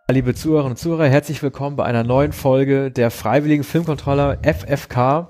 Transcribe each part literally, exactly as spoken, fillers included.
Liebe Zuhörerinnen und Zuhörer, herzlich willkommen bei einer neuen Folge der Freiwilligen Filmkontrolle F F K,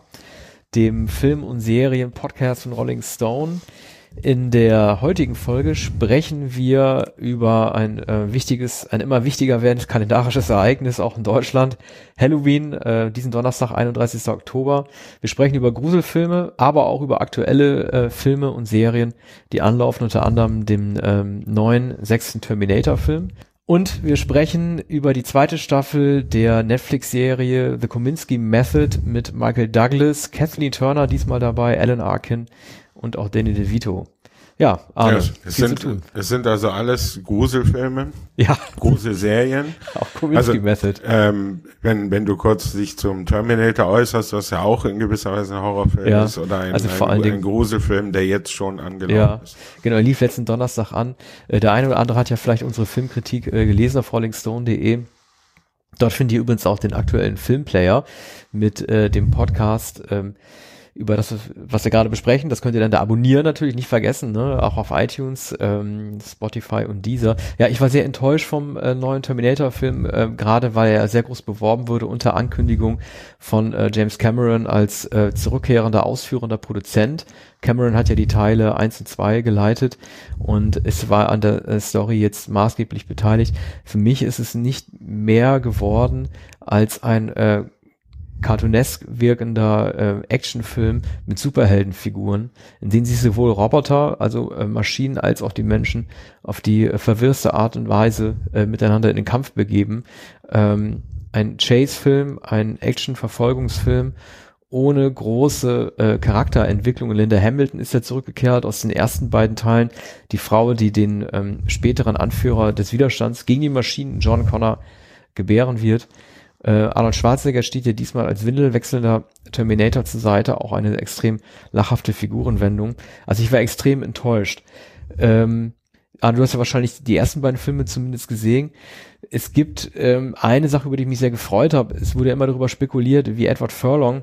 dem Film- und Serien-Podcast von Rolling Stone. In der heutigen Folge sprechen wir über ein äh, wichtiges, ein immer wichtiger werdendes kalendarisches Ereignis, auch in Deutschland, Halloween, äh, diesen Donnerstag, einunddreißigsten Oktober. Wir sprechen über Gruselfilme, aber auch über aktuelle äh, Filme und Serien, die anlaufen, unter anderem dem ähm, neuen sechsten Terminator-Film. Und wir sprechen über die zweite Staffel der Netflix-Serie The Kominsky Method mit Michael Douglas, Kathleen Turner diesmal dabei, Alan Arkin und auch Danny DeVito. Ja, Arne, ja, es, sind, es sind also alles Gruselfilme, ja. Gruselserien. Auch Kominsky also, Method. Ähm, wenn, wenn du kurz dich zum Terminator äußerst, was ja auch in gewisser Weise ein Horrorfilm ja, ist oder ein, also vor ein, allen ein Dingen, Gruselfilm, der jetzt schon angelaufen ja, ist. Genau, er lief letzten Donnerstag an. Äh, der eine oder andere hat ja vielleicht unsere Filmkritik äh, gelesen auf rolling stone punkt de. Dort findet ihr übrigens auch den aktuellen Filmplayer mit äh, dem Podcast ähm, über das, was wir gerade besprechen. Das könnt ihr dann da abonnieren, natürlich nicht vergessen, ne? Auch auf iTunes, ähm, Spotify und Deezer. Ja, ich war sehr enttäuscht vom äh, neuen Terminator-Film, äh, gerade weil er sehr groß beworben wurde unter Ankündigung von äh, James Cameron als äh, zurückkehrender, ausführender Produzent. Cameron hat ja die Teile eins und zwei geleitet und es war an der äh, Story jetzt maßgeblich beteiligt. Für mich ist es nicht mehr geworden als ein äh, cartoonesk wirkender äh, Actionfilm mit Superheldenfiguren, in denen sich sowohl Roboter, also äh, Maschinen, als auch die Menschen auf die äh, verwirrste Art und Weise äh, miteinander in den Kampf begeben. Ähm, ein Chase-Film, ein Action-Verfolgungsfilm ohne große äh, Charakterentwicklung. Linda Hamilton ist ja zurückgekehrt aus den ersten beiden Teilen. Die Frau, die den ähm, späteren Anführer des Widerstands gegen die Maschinen, John Connor, gebären wird. Äh, Arnold Schwarzenegger steht ja diesmal als windelwechselnder Terminator zur Seite, auch eine extrem lachhafte Figurenwendung. Also ich war extrem enttäuscht. Ähm, Arnold, du hast ja wahrscheinlich die ersten beiden Filme zumindest gesehen. Es gibt ähm, eine Sache, über die ich mich sehr gefreut habe. Es wurde ja immer darüber spekuliert, wie Edward Furlong,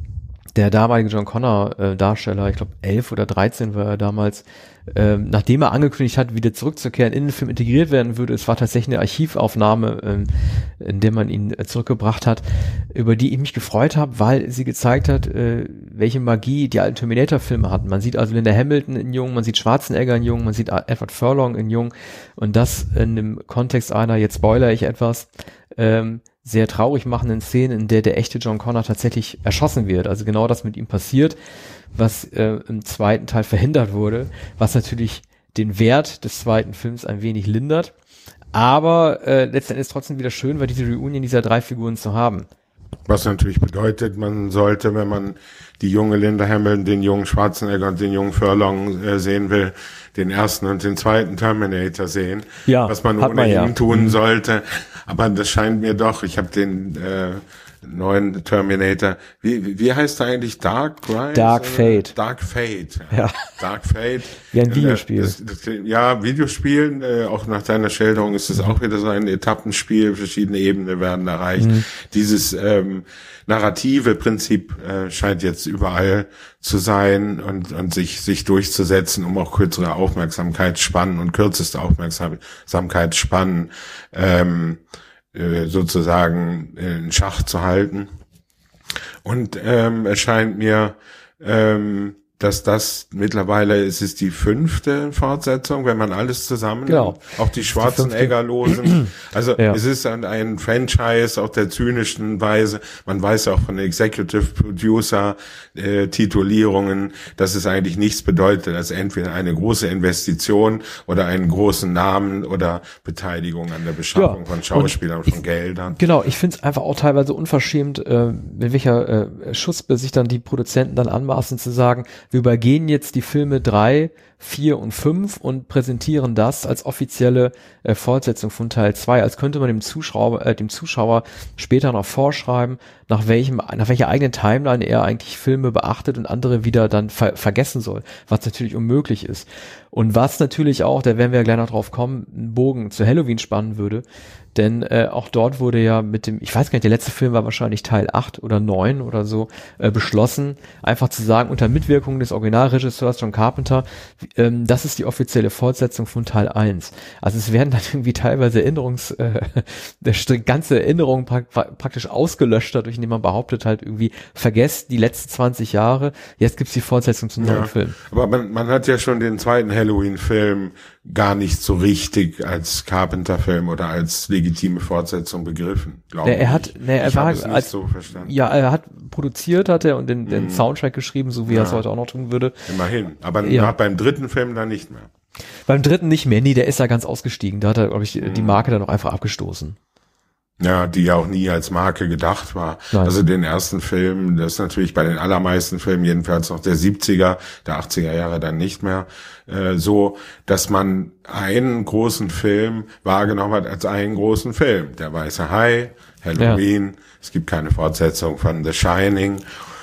der damalige John Connor äh, Darsteller, ich glaube elf oder dreizehn war er damals, ähm, nachdem er angekündigt hat, wieder zurückzukehren, in den Film integriert werden würde. Es war tatsächlich eine Archivaufnahme, ähm, in der man ihn äh, zurückgebracht hat, über die ich mich gefreut habe, weil sie gezeigt hat, äh, welche Magie die alten Terminator-Filme hatten. Man sieht also Linda Hamilton in Jung, man sieht Schwarzenegger in Jung, man sieht Edward Furlong in Jung und das in dem Kontext einer, jetzt spoilere ich etwas, ähm, sehr traurig machenden Szenen, in der der echte John Connor tatsächlich erschossen wird. Also genau das mit ihm passiert, was äh, im zweiten Teil verhindert wurde, was natürlich den Wert des zweiten Films ein wenig lindert. Aber äh, letztendlich ist trotzdem wieder schön, weil diese Reunion dieser drei Figuren zu haben. Was natürlich bedeutet, man sollte, wenn man die junge Linda Hamilton, den jungen Schwarzenegger und den jungen Furlong äh, sehen will, den ersten und den zweiten Terminator sehen, ja, was man ohnehin ja. tun sollte. Aber das scheint mir doch, ich habe den äh, neuen Terminator, wie wie heißt er eigentlich? Dark Rise? Dark Fate. Dark Fate. Ja. Dark Fate. Wie ein Videospiel. Das, das, ja, Videospielen, äh, auch nach deiner Schilderung ist es auch wieder so ein Etappenspiel, verschiedene Ebenen werden erreicht. Mhm. Dieses ähm, narrative Prinzip äh, scheint jetzt überall zu sein und und sich sich durchzusetzen, um auch kürzere Aufmerksamkeitsspannen und kürzeste Aufmerksamkeitsspannen ähm, äh, sozusagen in Schach zu halten. Und ähm, es scheint mir, ähm, dass das mittlerweile ist es die fünfte Fortsetzung, wenn man alles zusammen, genau. Auch die Schwarzenegger-Losen. Also ja. Es ist ein, ein Franchise auf der zynischen Weise. Man weiß auch von den Executive Producer äh, Titulierungen, dass es eigentlich nichts bedeutet, als entweder eine große Investition oder einen großen Namen oder Beteiligung an der Beschaffung ja. von Schauspielern und von ich, Geldern. Genau, ich finde es einfach auch teilweise unverschämt, äh, mit welcher äh, Schussbe sich dann die Produzenten dann anmaßen zu sagen, wir übergehen jetzt die Filme drei, vier und fünf und präsentieren das als offizielle äh, Fortsetzung von Teil zwei, als könnte man dem Zuschauer, äh, dem Zuschauer später noch vorschreiben, nach welchem, nach welcher eigenen Timeline er eigentlich Filme beachtet und andere wieder dann ver- vergessen soll, was natürlich unmöglich ist. Und was natürlich auch, da werden wir ja gleich noch drauf kommen, einen Bogen zu Halloween spannen würde, denn äh, auch dort wurde ja mit dem, ich weiß gar nicht, der letzte Film war wahrscheinlich Teil acht oder neun oder so, äh, beschlossen, einfach zu sagen, unter Mitwirkung Bemerkungen des Originalregisseurs John Carpenter, ähm, das ist die offizielle Fortsetzung von Teil eins. Also es werden dann irgendwie teilweise Erinnerungs, äh, der ganze Erinnerung pra praktisch ausgelöscht, dadurch, indem man behauptet halt irgendwie, vergesst die letzten zwanzig Jahre, jetzt gibt's die Fortsetzung zum neuen ja, Film. Aber man, man hat ja schon den zweiten Halloween-Film gar nicht so richtig als Carpenter-Film oder als legitime Fortsetzung begriffen, glaube ich. Er hat, ne, er ich war habe es nicht als, so verstanden. Ja, er hat produziert, hat er und den, den Mhm. Soundtrack geschrieben, so wie Ja. er es heute auch noch tun würde. Immerhin. Aber Ja. beim dritten Film dann nicht mehr. Beim dritten nicht mehr, nee, der ist ja ganz ausgestiegen. Da hat er, glaube ich, die, die Marke dann auch einfach abgestoßen. Ja, die ja auch nie als Marke gedacht war. Nein. Also den ersten Film, das ist natürlich bei den allermeisten Filmen, jedenfalls noch der siebziger, der achtziger Jahre dann nicht mehr, äh, so, dass man einen großen Film wahrgenommen hat als einen großen Film. Der Weiße Hai, Halloween, ja. Es gibt keine Fortsetzung von The Shining.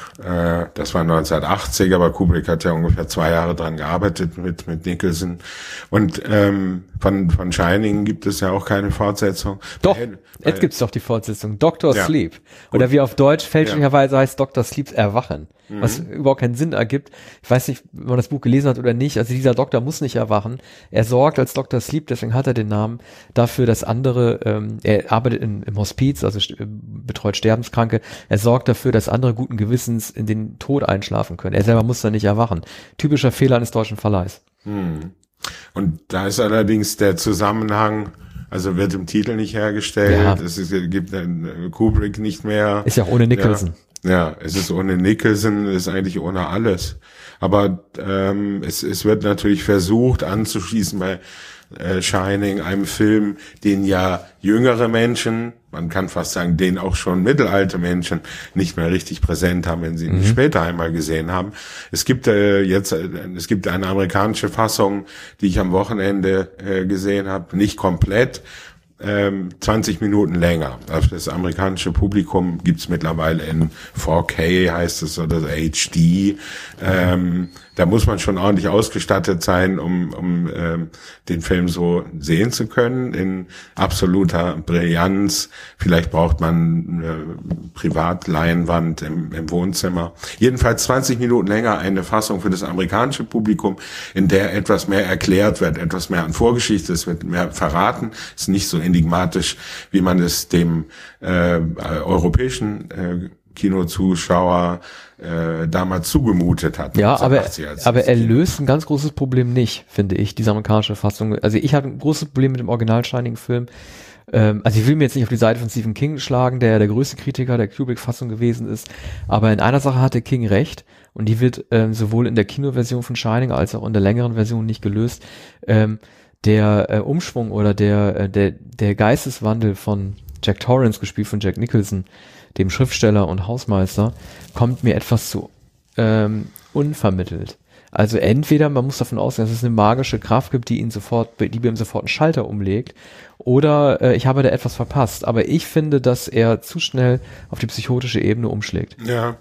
Äh, das war neunzehnhundertachtzig, aber Kubrick hat ja ungefähr zwei Jahre dran gearbeitet mit mit Nicholson. Und ähm, von von Shining gibt es ja auch keine Fortsetzung. Doch, bei, jetzt gibt's doch die Fortsetzung, Doktor Ja. Sleep. Oder Gut. wie auf Deutsch fälschlicherweise heißt Doktor Sleeps Erwachen. Mhm. Was überhaupt keinen Sinn ergibt. Ich weiß nicht, ob man das Buch gelesen hat oder nicht. Also dieser Doktor muss nicht erwachen. Er sorgt als Doktor Sleep, deswegen hat er den Namen, dafür, dass andere, ähm, er arbeitet in, im Hospiz, also st- betreut Sterbenskranke. Er sorgt dafür, dass andere guten Gewissens in den Tod einschlafen können. Er selber muss dann nicht erwachen. Typischer Fehler eines deutschen Verleihs. Hm. Und da ist allerdings der Zusammenhang, also wird im Titel nicht hergestellt, Ja. es ist, gibt einen Kubrick nicht mehr. Ist ja auch ohne Nicholson. Ja, ja, es ist ohne Nicholson, es ist eigentlich ohne alles. Aber ähm, es, es wird natürlich versucht anzuschließen bei äh, Shining, einem Film, den ja jüngere Menschen, man kann fast sagen, den auch schon mittelalte Menschen nicht mehr richtig präsent haben, wenn sie ihn Mhm. später einmal gesehen haben. Es gibt äh, jetzt, äh, es gibt eine amerikanische Fassung, die ich am Wochenende äh, gesehen habe, nicht komplett, ähm, zwanzig Minuten länger. Also das amerikanische Publikum gibt's mittlerweile in vier K, heißt es, oder H D. Ähm, da muss man schon ordentlich ausgestattet sein, um, um ähm, den Film so sehen zu können, in absoluter Brillanz. Vielleicht braucht man eine Privatleinwand im, im Wohnzimmer. Jedenfalls zwanzig Minuten länger eine Fassung für das amerikanische Publikum, in der etwas mehr erklärt wird, etwas mehr an Vorgeschichte, es wird mehr verraten, ist nicht so enigmatisch, wie man es dem äh, äh, europäischen äh, Kinozuschauer äh, damals zugemutet hat. Ja, aber, neunzehnhundertachtzig, als aber das er Kino- löst ein ganz großes Problem nicht, finde ich, diese amerikanische Fassung. Also ich habe ein großes Problem mit dem Original Shining-Film. Ähm, also ich will mir jetzt nicht auf die Seite von Stephen King schlagen, der ja der größte Kritiker der Kubrick-Fassung gewesen ist. Aber in einer Sache hatte King recht und die wird ähm, sowohl in der Kinoversion von Shining als auch in der längeren Version nicht gelöst. Ähm, der äh, Umschwung oder der, äh, der, der Geisteswandel von Jack Torrance, gespielt von Jack Nicholson, dem Schriftsteller und Hausmeister, kommt mir etwas zu ähm, unvermittelt. Also entweder man muss davon ausgehen, dass es eine magische Kraft gibt, die ihn sofort, die bei ihm sofort einen Schalter umlegt, oder äh, ich habe da etwas verpasst. Aber ich finde, dass er zu schnell auf die psychotische Ebene umschlägt. Ja,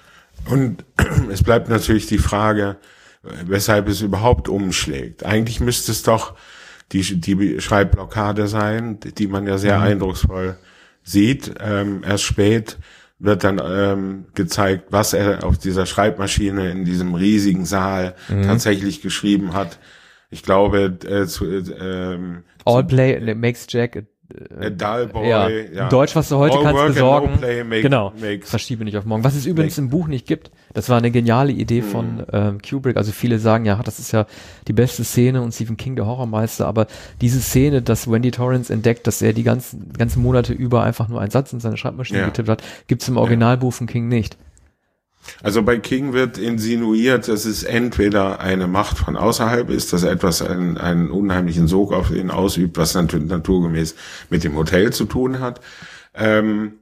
und es bleibt natürlich die Frage, weshalb es überhaupt umschlägt. Eigentlich müsste es doch die, die Schreibblockade sein, die man ja sehr Mhm. eindrucksvoll sieht. Ähm, erst spät wird dann ähm, gezeigt, was er auf dieser Schreibmaschine in diesem riesigen Saal Mhm. tatsächlich geschrieben hat. Ich glaube, äh, zu, äh, ähm, All play makes Jack a, a dull boy. ja. Ja. In Deutsch, was du heute All kannst work and besorgen. no play make, genau. makes, Verschiebe nicht auf morgen. Was es übrigens make- im Buch nicht gibt. Das war eine geniale Idee von ähm, Kubrick. Also viele sagen, ja, das ist ja die beste Szene und Stephen King der Horrormeister. Aber diese Szene, dass Wendy Torrance entdeckt, dass er die ganzen, ganzen Monate über einfach nur einen Satz in seine Schreibmaschine Ja. getippt hat, gibt's im Originalbuch von King nicht. Also bei King wird insinuiert, dass es entweder eine Macht von außerhalb ist, dass etwas einen, einen unheimlichen Sog auf ihn ausübt, was natürlich naturgemäß mit dem Hotel zu tun hat. Ähm,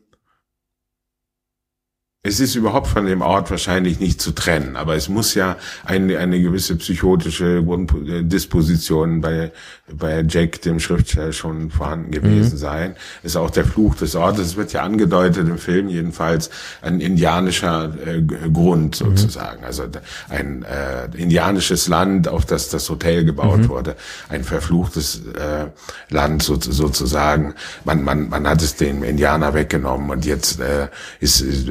es ist überhaupt von dem Ort wahrscheinlich nicht zu trennen, aber es muss ja eine, eine gewisse psychotische Disposition bei, bei Jack, dem Schriftsteller, schon vorhanden gewesen Mhm. sein. Ist auch der Fluch des Ortes. Es wird ja angedeutet im Film jedenfalls ein indianischer äh, Grund sozusagen. Also ein äh, indianisches Land, auf das das Hotel gebaut Mhm. wurde. Ein verfluchtes äh, Land so, sozusagen. Man, man, man hat es dem Indianer weggenommen und jetzt äh, ist, äh, liegt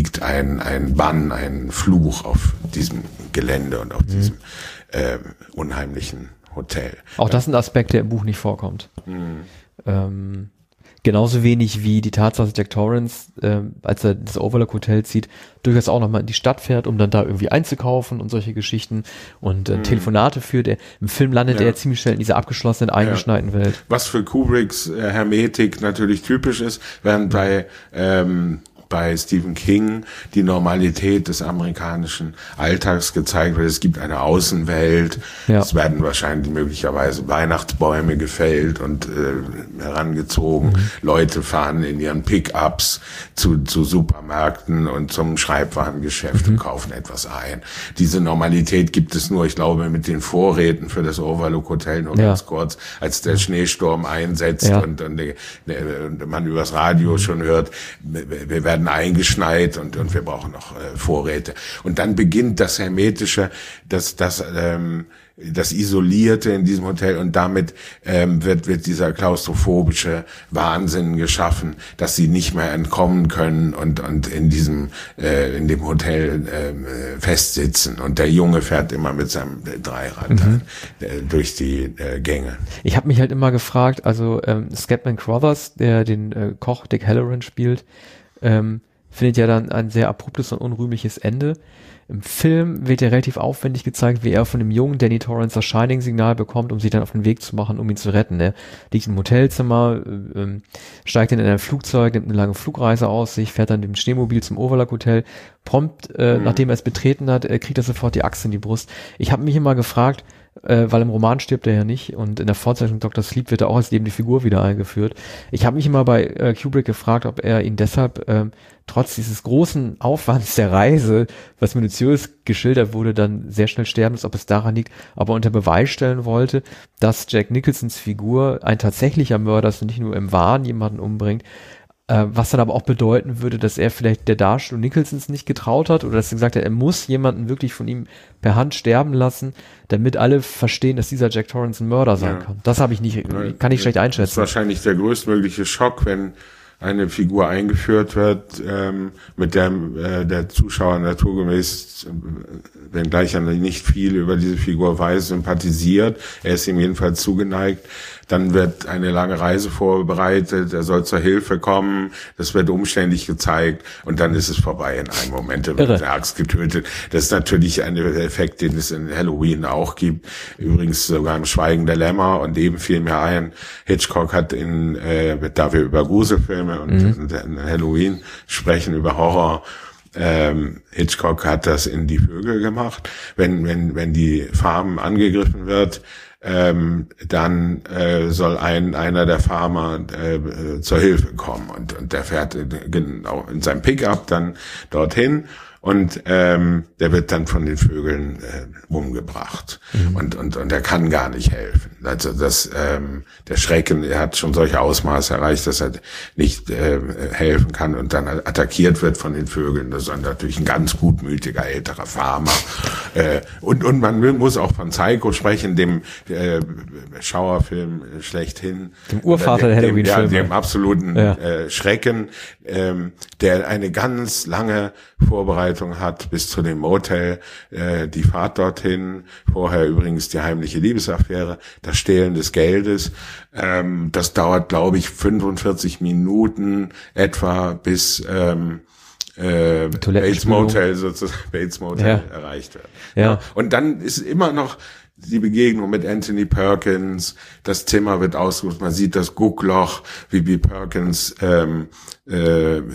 liegt ein, ein Bann, ein Fluch auf diesem Gelände und auf mhm. diesem äh, unheimlichen Hotel. Auch das ist ein Aspekt, der im Buch nicht vorkommt. Mhm. Ähm, genauso wenig wie die Tatsache, dass Jack Torrance, ähm, als er das Overlook Hotel zieht, durchaus auch nochmal in die Stadt fährt, um dann da irgendwie einzukaufen und solche Geschichten und äh, mhm. Telefonate führt. Er, im Film landet ja. er ziemlich schnell in dieser abgeschlossenen, eingeschneiten ja. Welt. Was für Kubricks äh, Hermetik natürlich typisch ist, während bei ähm, bei Stephen King die Normalität des amerikanischen Alltags gezeigt wird. Es gibt eine Außenwelt, ja. es werden wahrscheinlich möglicherweise Weihnachtsbäume gefällt und äh, herangezogen. Mhm. Leute fahren in ihren Pickups zu, zu Supermärkten und zum Schreibwarengeschäft mhm. und kaufen etwas ein. Diese Normalität gibt es nur, ich glaube, mit den Vorräten für das Overlook Hotel nur ja. ganz kurz, als der Schneesturm einsetzt ja. und, und, und man übers Radio mhm. schon hört, wir werden eingeschneit und und wir brauchen noch äh, Vorräte. Und dann beginnt das Hermetische, das das ähm, das Isolierte in diesem Hotel und damit ähm, wird wird dieser klaustrophobische Wahnsinn geschaffen, dass sie nicht mehr entkommen können und und in diesem äh, in dem Hotel äh, festsitzen. Und der Junge fährt immer mit seinem Dreirad mhm. äh, durch die äh, Gänge. Ich habe mich halt immer gefragt, also ähm, Scatman Crothers, der den äh, Koch Dick Halloran spielt, Ähm, findet ja dann ein sehr abruptes und unrühmliches Ende. Im Film wird ja relativ aufwendig gezeigt, wie er von dem jungen Danny Torrance das Shining-Signal bekommt, um sich dann auf den Weg zu machen, um ihn zu retten. Er liegt im Hotelzimmer, ähm, steigt dann in ein Flugzeug, nimmt eine lange Flugreise aus sich, fährt dann mit dem Schneemobil zum Overlook Hotel. Prompt, äh, mhm. nachdem er es betreten hat, äh, kriegt er sofort die Axt in die Brust. Ich habe mich immer gefragt, Äh, weil im Roman stirbt er ja nicht und in der Fortsetzung Doktor Sleep wird er auch als lebende Figur wieder eingeführt. Ich habe mich immer bei äh, Kubrick gefragt, ob er ihn deshalb ähm, trotz dieses großen Aufwands der Reise, was minutiös geschildert wurde, dann sehr schnell sterben ist, ob es daran liegt, aber unter Beweis stellen wollte, dass Jack Nicholsons Figur ein tatsächlicher Mörder ist und nicht nur im Wahn jemanden umbringt, äh, was dann aber auch bedeuten würde, dass er vielleicht der Darstellung Nicholsons nicht getraut hat oder dass er gesagt hat, er muss jemanden wirklich von ihm per Hand sterben lassen, damit alle verstehen, dass dieser Jack Torrance ein Mörder sein ja. kann. Das habe ich nicht, kann ich schlecht einschätzen. Das ist wahrscheinlich der größtmögliche Schock, wenn eine Figur eingeführt wird, ähm, mit der äh, der Zuschauer naturgemäß, wenngleich er nicht viel über diese Figur weiß, sympathisiert. Er ist ihm jedenfalls zugeneigt. Dann wird eine lange Reise vorbereitet, er soll zur Hilfe kommen, das wird umständlich gezeigt und dann ist es vorbei in einem Moment, er wird mit der Axt getötet. Das ist natürlich ein Effekt, den es in Halloween auch gibt, übrigens sogar im Schweigen der Lämmer und eben fiel mir ein, Hitchcock hat in, äh, da wir über Gruselfilme und mhm. in Halloween sprechen, über Horror, Ähm, Hitchcock hat das in Die Vögel gemacht, wenn wenn wenn die Farm angegriffen wird, ähm, dann äh, soll ein einer der Farmer äh, zur Hilfe kommen und und der fährt genau in seinem Pickup dann dorthin und ähm, der wird dann von den Vögeln äh, umgebracht mhm. und und und er kann gar nicht helfen. Also das ähm, der Schrecken, er hat schon solche Ausmaße erreicht, dass er nicht äh, helfen kann und dann attackiert wird von den Vögeln. Das ist natürlich ein ganz gutmütiger älterer Farmer äh, und und man muss auch von Psycho sprechen, dem äh, Schauerfilm schlechthin, dem Urvater der Halloween-Filme, ja, dem absoluten ja. äh, Schrecken, ähm, der eine ganz lange Vorbereitung hat bis zu dem Motel, äh, die Fahrt dorthin, vorher übrigens die heimliche Liebesaffäre, das Stehlen des Geldes, ähm, das dauert, glaube ich, fünfundvierzig Minuten etwa, bis ähm, äh, Bates Motel sozusagen, Bates Motel ja. erreicht wird. Ja. ja. Und dann ist immer noch die Begegnung mit Anthony Perkins, das Zimmer wird ausgesucht, man sieht das Guckloch, wie B. Perkins ähm, äh, äh,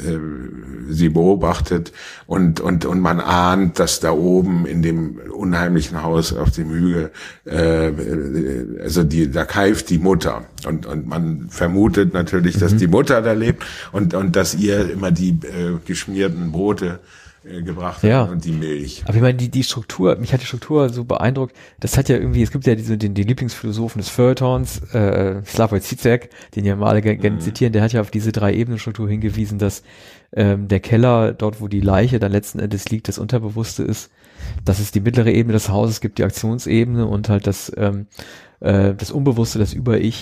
sie beobachtet und und und man ahnt, dass da oben in dem unheimlichen Haus auf dem Hügel, äh, also die da keift die Mutter und und man vermutet natürlich, dass mhm. die Mutter da lebt und und dass ihr immer die äh, geschmierten Brote gebracht ja. und die Milch. Aber ich meine, die, die Struktur, mich hat die Struktur so beeindruckt, das hat ja irgendwie, es gibt ja diese, den, den Lieblingsphilosophen des Feuilletons, äh, Slavoj Zizek, den ja mal alle gerne mhm. zitieren, der hat ja auf diese drei Ebenenstruktur hingewiesen, dass ähm, der Keller, dort wo die Leiche dann letzten Endes liegt, das Unterbewusste ist, dass es die mittlere Ebene des Hauses gibt, die Aktionsebene und halt das, ähm, äh, das Unbewusste, das Über-Ich,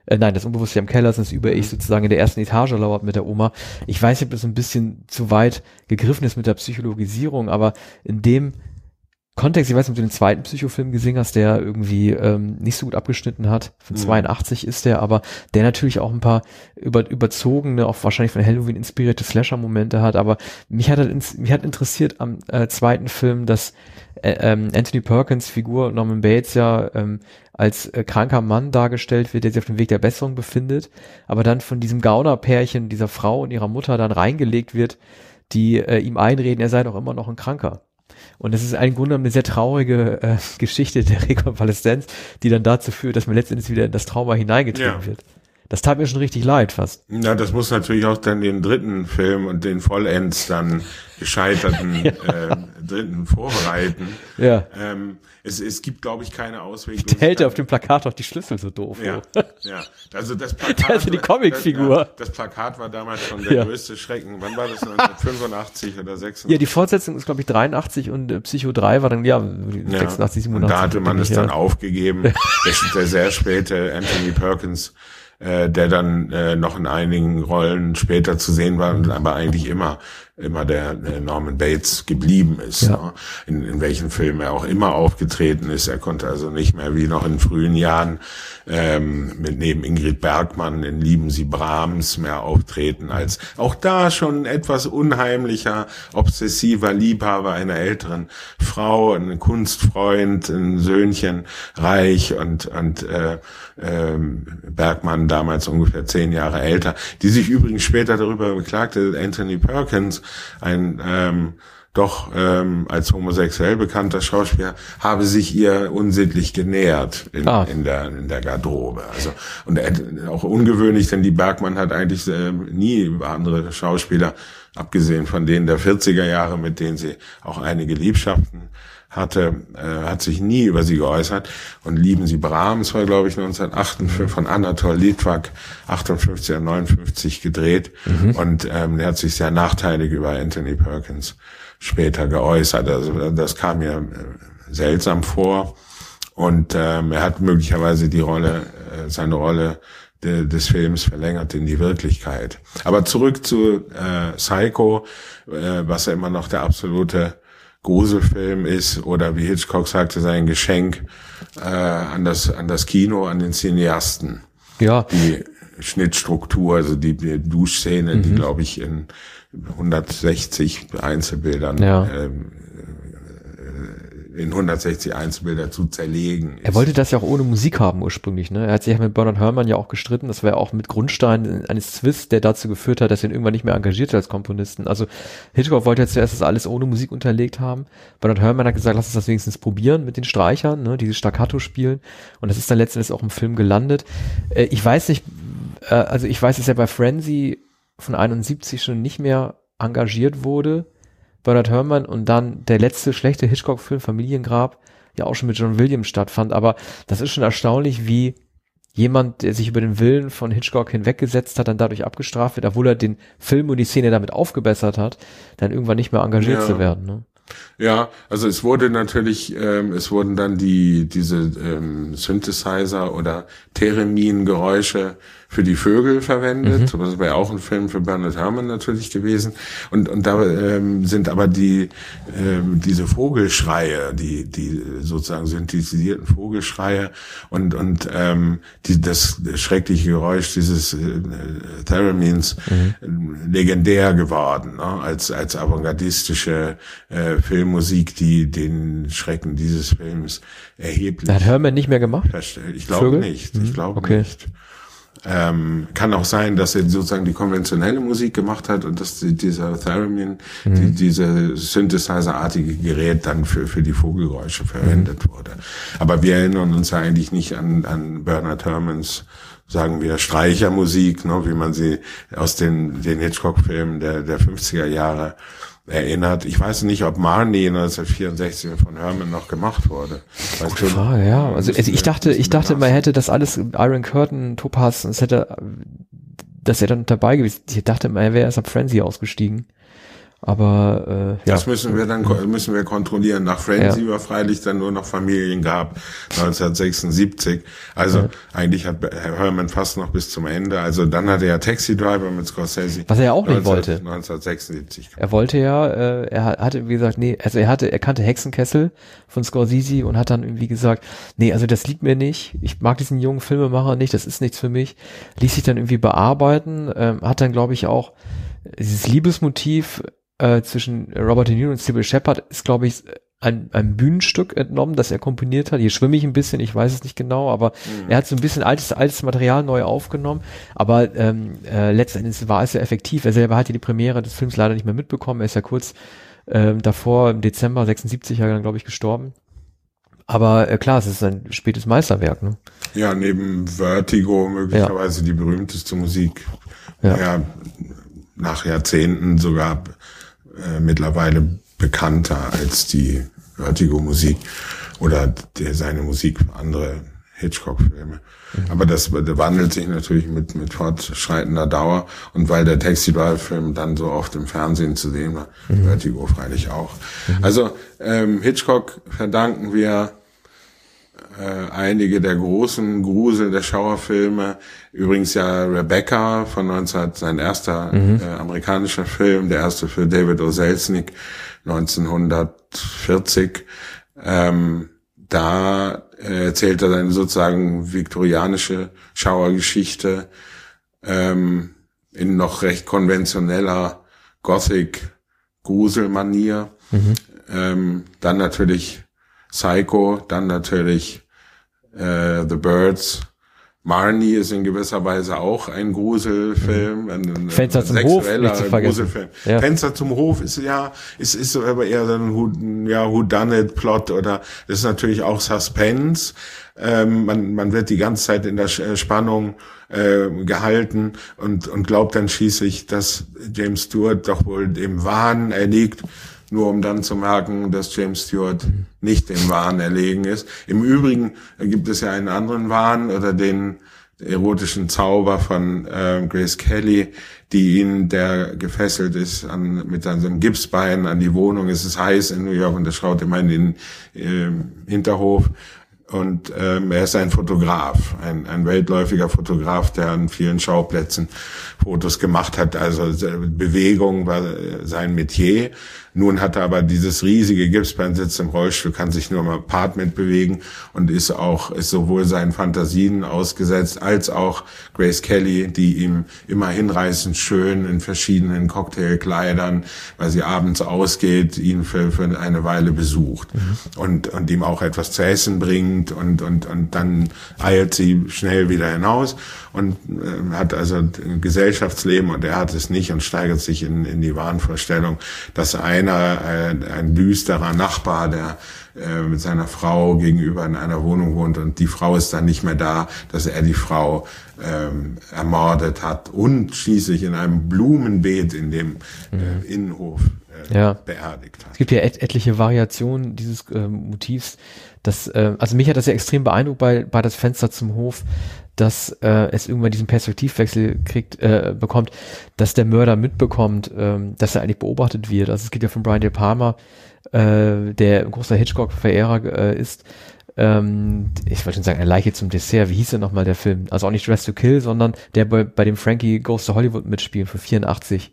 Äh, nein, das Unbewusste im Keller, das Über-Ich sozusagen in der ersten Etage lauert mit der Oma. Ich weiß nicht, ob das ein bisschen zu weit gegriffen ist mit der Psychologisierung, aber in dem Kontext, ich weiß nicht, ob du den zweiten Psychofilm gesehen hast, der irgendwie ähm, nicht so gut abgeschnitten hat. Von zweiundachtzig ist der, aber der natürlich auch ein paar über, überzogene, auch wahrscheinlich von Halloween inspirierte Slasher-Momente hat. Aber mich hat, halt, mich hat interessiert am äh, zweiten Film, dass äh, ähm, Anthony Perkins Figur Norman Bates ja ähm, als äh, kranker Mann dargestellt wird, der sich auf dem Weg der Besserung befindet, aber dann von diesem Gauner-Pärchen, dieser Frau und ihrer Mutter dann reingelegt wird, die äh, ihm einreden, er sei doch immer noch ein Kranker. Und das ist im Grunde eine sehr traurige äh, Geschichte der Rekonvaleszenz, die dann dazu führt, dass man letztendlich wieder in das Trauma hineingetrieben ja. wird. Das tat mir schon richtig leid fast. Ja, das muss natürlich auch dann den dritten Film und den vollends dann gescheiterten ja. äh, dritten vorbereiten. Ja. Ähm, es, es gibt, glaube ich, keine Ausweg. Der hält auf dem Plakat doch die Schlüssel so doof. Ja, ja. Also das Plakat. Das ist die Comicfigur. Das, ja, das Plakat war damals schon der ja. größte Schrecken. Wann war das? neunzehnhundertfünfundachtzig oder sechsundachtzig? Ja, die Fortsetzung ist, glaube ich, dreiundachtzig und äh, Psycho drei war dann, ja, sechsundachtzig, siebenundachtzig. Und da hatte man es dann ja. aufgegeben. Der, der sehr späte Anthony Perkins, äh, der dann äh, noch in einigen Rollen später zu sehen war, aber eigentlich immer immer der, der Norman Bates geblieben ist, ja. ne? in, in welchen Filmen er auch immer aufgetreten ist. Er konnte also nicht mehr wie noch in frühen Jahren ähm, mit neben Ingrid Bergman in Lieben Sie Brahms mehr auftreten, als auch da schon etwas unheimlicher, obsessiver Liebhaber einer älteren Frau, ein Kunstfreund, ein Söhnchen, reich und und äh, äh, Bergman damals ungefähr zehn Jahre älter, die sich übrigens später darüber beklagte, Anthony Perkins, ein ähm, doch ähm, als homosexuell bekannter Schauspieler, habe sich ihr unsittlich genähert in, ah. in der in der Garderobe. Also und äh, auch ungewöhnlich, denn die Bergman hat eigentlich äh, nie über andere Schauspieler, abgesehen von denen der vierziger Jahre, mit denen sie auch einige Liebschaften hatte, äh, hat sich nie über sie geäußert. Und Lieben Sie Brahms war, glaube ich, neunzehnhundertachtundfünfzig von Anatol Litwak achtundfünfzig und neunundfünfzig gedreht. Mhm. Und ähm, der hat sich sehr nachteilig über Anthony Perkins später geäußert. Also das kam mir äh, seltsam vor. Und ähm, er hat möglicherweise die Rolle, äh, seine Rolle de, des Films verlängert in die Wirklichkeit. Aber zurück zu äh, Psycho, äh, was ja immer noch der absolute Gruselfilm ist, oder wie Hitchcock sagte, sein Geschenk äh, an das an das Kino, an den Cineasten. Ja. Die Schnittstruktur, also die, die Duschszene, mhm. die, glaube ich, in hundertsechzig Einzelbildern ja. äh, in hundertsechzig Einzelbilder zu zerlegen ist. Er wollte das ja auch ohne Musik haben ursprünglich, ne? Er hat sich ja mit Bernard Herrmann ja auch gestritten, das war ja auch mit Grundstein eines Twists, der dazu geführt hat, dass er ihn irgendwann nicht mehr engagiert hat als Komponisten. Also Hitchcock wollte ja zuerst das alles ohne Musik unterlegt haben. Bernard Herrmann hat gesagt, lass uns das wenigstens probieren mit den Streichern, ne? Dieses Staccato spielen. Und das ist dann letztendlich auch im Film gelandet. Äh, ich weiß nicht, äh, also ich weiß, dass er bei Frenzy von einundsiebzig schon nicht mehr engagiert wurde, Bernard Herrmann, und dann der letzte schlechte Hitchcock-Film Familiengrab ja auch schon mit John Williams stattfand, aber das ist schon erstaunlich, wie jemand, der sich über den Willen von Hitchcock hinweggesetzt hat, dann dadurch abgestraft wird, obwohl er den Film und die Szene damit aufgebessert hat, dann irgendwann nicht mehr engagiert ja. zu werden. Ne? Ja, also es wurde natürlich, ähm, es wurden dann die diese ähm, Synthesizer oder Theremin-Geräusche für die Vögel verwendet. Mhm. Das wäre auch ein Film für Bernard Herrmann natürlich gewesen. Und und da ähm, sind aber die ähm, diese Vogelschreie, die die sozusagen synthetisierten Vogelschreie und und ähm, die das schreckliche Geräusch dieses äh, Theremins mhm. äh, legendär geworden, ne? als als avantgardistische äh, Filmmusik, die den Schrecken dieses Films erheblich. Da hat Herrmann nicht mehr gemacht? Ich glaube nicht. Ich glaube okay. nicht. Ähm, kann auch sein, dass er sozusagen die konventionelle Musik gemacht hat und dass die, dieser Theremin, mhm. die, diese Synthesizer-artige Gerät dann für für die Vogelgeräusche verwendet mhm. wurde. Aber wir erinnern uns ja eigentlich nicht an an Bernard Herrmanns, sagen wir, Streichermusik, ne, wie man sie aus den den Hitchcock-Filmen der der fünfziger Jahre erinnert. Ich weiß nicht, ob Marnie neunzehnhundertvierundsechzig von Herrmann noch gemacht wurde. Gute Frage, ja. Also, also ich dachte, ich dachte, man hätte das alles Iron Curtain, Topaz, das hätte, das wäre dann dabei gewesen. Ich dachte, man wäre erst ab Frenzy ausgestiegen. Aber äh, ja. Das müssen wir dann müssen wir kontrollieren. Nach Frenzy ja. war freilich dann nur noch Familien gab, neunzehnhundertsechsundsiebzig. Also ja. eigentlich hat Herrmann fast noch bis zum Ende. Also dann hatte er Taxi Driver mit Scorsese. Was er ja auch nicht wollte. neunzehnhundertsechsundsiebzig. Er wollte ja, äh, er hatte wie gesagt, nee, also er hatte, er kannte Hexenkessel von Scorsese und hat dann irgendwie gesagt, nee, also das liegt mir nicht. Ich mag diesen jungen Filmemacher nicht. Das ist nichts für mich. Ließ sich dann irgendwie bearbeiten. Ähm, hat dann, glaube ich, auch dieses Liebesmotiv Äh, zwischen Robert De Niro und Sybil Shepherd ist, glaube ich, ein, ein Bühnenstück entnommen, das er komponiert hat. Hier schwimme ich ein bisschen, ich weiß es nicht genau, aber mhm. er hat so ein bisschen altes, altes Material neu aufgenommen. Aber ähm, äh, letztendlich war es ja effektiv. Er selber hat ja die Premiere des Films leider nicht mehr mitbekommen. Er ist ja kurz ähm, davor, im Dezember sechsundsiebzig, ja dann, glaube ich, gestorben. Aber äh, klar, es ist ein spätes Meisterwerk. Ne? Ja, neben Vertigo möglicherweise ja. die berühmteste Musik. Ja. ja, nach Jahrzehnten sogar Äh, mittlerweile bekannter als die Vertigo-Musik oder der, seine Musik für andere Hitchcock-Filme. Mhm. Aber das wandelt sich natürlich mit mit fortschreitender Dauer und weil der Taxi-Driver-Film dann so oft im Fernsehen zu sehen war, mhm. Vertigo freilich auch. Mhm. Also ähm, Hitchcock verdanken wir äh, einige der großen Grusel der Schauerfilme. Übrigens ja Rebecca von neunzehn, sein erster mhm. äh, amerikanischer Film, der erste für David O. Selznick neunzehnhundertvierzig. Ähm, da äh, erzählt er seine sozusagen viktorianische Schauergeschichte ähm, in noch recht konventioneller Gothic-Gruselmanier. Mhm. Ähm, dann natürlich Psycho, dann natürlich äh, The Birds. Marnie ist in gewisser Weise auch ein Gruselfilm, ein, ein Fenster zum Hof, nicht zu vergessen. Gruselfilm. Ja. Fenster zum Hof ist ja, ist ist aber eher so ein Who, ja Whodunit-Plot oder das ist natürlich auch Suspense. Ähm, man man wird die ganze Zeit in der Spannung äh, gehalten und und glaubt dann schließlich, dass James Stewart doch wohl dem Wahn erliegt. Nur um dann zu merken, dass James Stewart nicht dem Wahn erlegen ist. Im Übrigen gibt es ja einen anderen Wahn oder den erotischen Zauber von äh, Grace Kelly, die ihn, der gefesselt ist an, mit seinem Gipsbein an die Wohnung. Es ist heiß in New York und er schaut immer in den äh, Hinterhof. Und ähm, er ist ein Fotograf, ein, ein weltläufiger Fotograf, der an vielen Schauplätzen Fotos gemacht hat. Also Bewegung war sein Metier. Nun hat er aber dieses riesige Gipsbein, sitzt im Rollstuhl, kann sich nur im Apartment bewegen und ist auch ist sowohl seinen Fantasien ausgesetzt als auch Grace Kelly, die ihm immer hinreißend schön in verschiedenen Cocktailkleidern, weil sie abends ausgeht, ihn für, für eine Weile besucht mhm. und und ihm auch etwas zu essen bringt und und und dann eilt sie schnell wieder hinaus und äh, hat also ein Gesellschaftsleben und er hat es nicht und steigert sich in in die Wahnvorstellung, dass ein Ein, ein düsterer Nachbar, der äh, mit seiner Frau gegenüber in einer Wohnung wohnt und die Frau ist dann nicht mehr da, dass er die Frau ähm, ermordet hat und schließlich in einem Blumenbeet in dem äh, Innenhof äh, ja. beerdigt hat. Es gibt ja et etliche Variationen dieses äh, Motivs. Das, äh, also mich hat das ja extrem beeindruckt bei, bei das Fenster zum Hof, dass äh, es irgendwann diesen Perspektivwechsel kriegt, äh, bekommt, dass der Mörder mitbekommt, ähm, dass er eigentlich beobachtet wird. Also es geht ja von Brian De Palma, äh, der ein großer Hitchcock-Verehrer äh, ist. Ähm, ich wollte schon sagen, eine Leiche zum Dessert. Wie hieß denn nochmal der Film? Also auch nicht Dressed to Kill, sondern der bei, bei dem Frankie Goes to Hollywood mitspielt für vierundachtzig.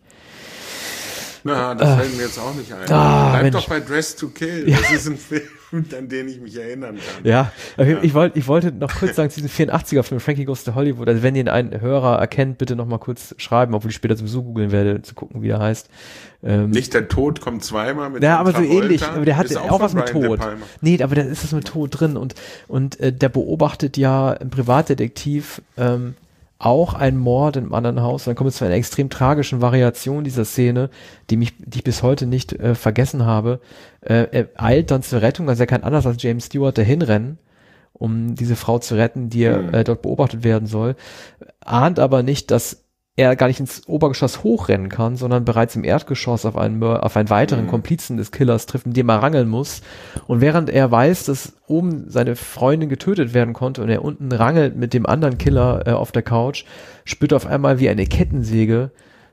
Na, das fällt mir jetzt auch nicht ein. Ah, Bleib Mensch. doch bei Dressed to Kill. Ja. Das ist ein Film, an den ich mich erinnern kann. Ja, ja. ich wollte ich wollte noch kurz sagen, diesen vierundachtziger Film Frankie Goes to Hollywood, also wenn ihr einen Hörer erkennt, bitte noch mal kurz schreiben, obwohl ich später sowieso googeln werde, zu gucken, wie der heißt. Ähm, Nicht der Tod kommt zweimal mit Ja, aber so Travolta. ähnlich, aber der hat Ist auch, auch was mit Brian De Tod. Palma. Nee, aber da ist es mit Tod drin und und äh, der beobachtet ja im Privatdetektiv ähm, auch einen Mord in einem anderen Haus. Dann kommt es zu einer extrem tragischen Variation dieser Szene, die mich, die ich bis heute nicht äh, vergessen habe. Äh, er eilt dann zur Rettung, also er kann anders als James Stewart dahin rennen, um diese Frau zu retten, die mhm. äh, dort beobachtet werden soll, ahnt aber nicht, dass er gar nicht ins Obergeschoss hochrennen kann, sondern bereits im Erdgeschoss auf einen, auf einen weiteren mhm. Komplizen des Killers trifft, mit dem er rangeln muss. Und während er weiß, dass oben seine Freundin getötet werden konnte und er unten rangelt mit dem anderen Killer äh, auf der Couch, spürt er auf einmal wie eine Kettensäge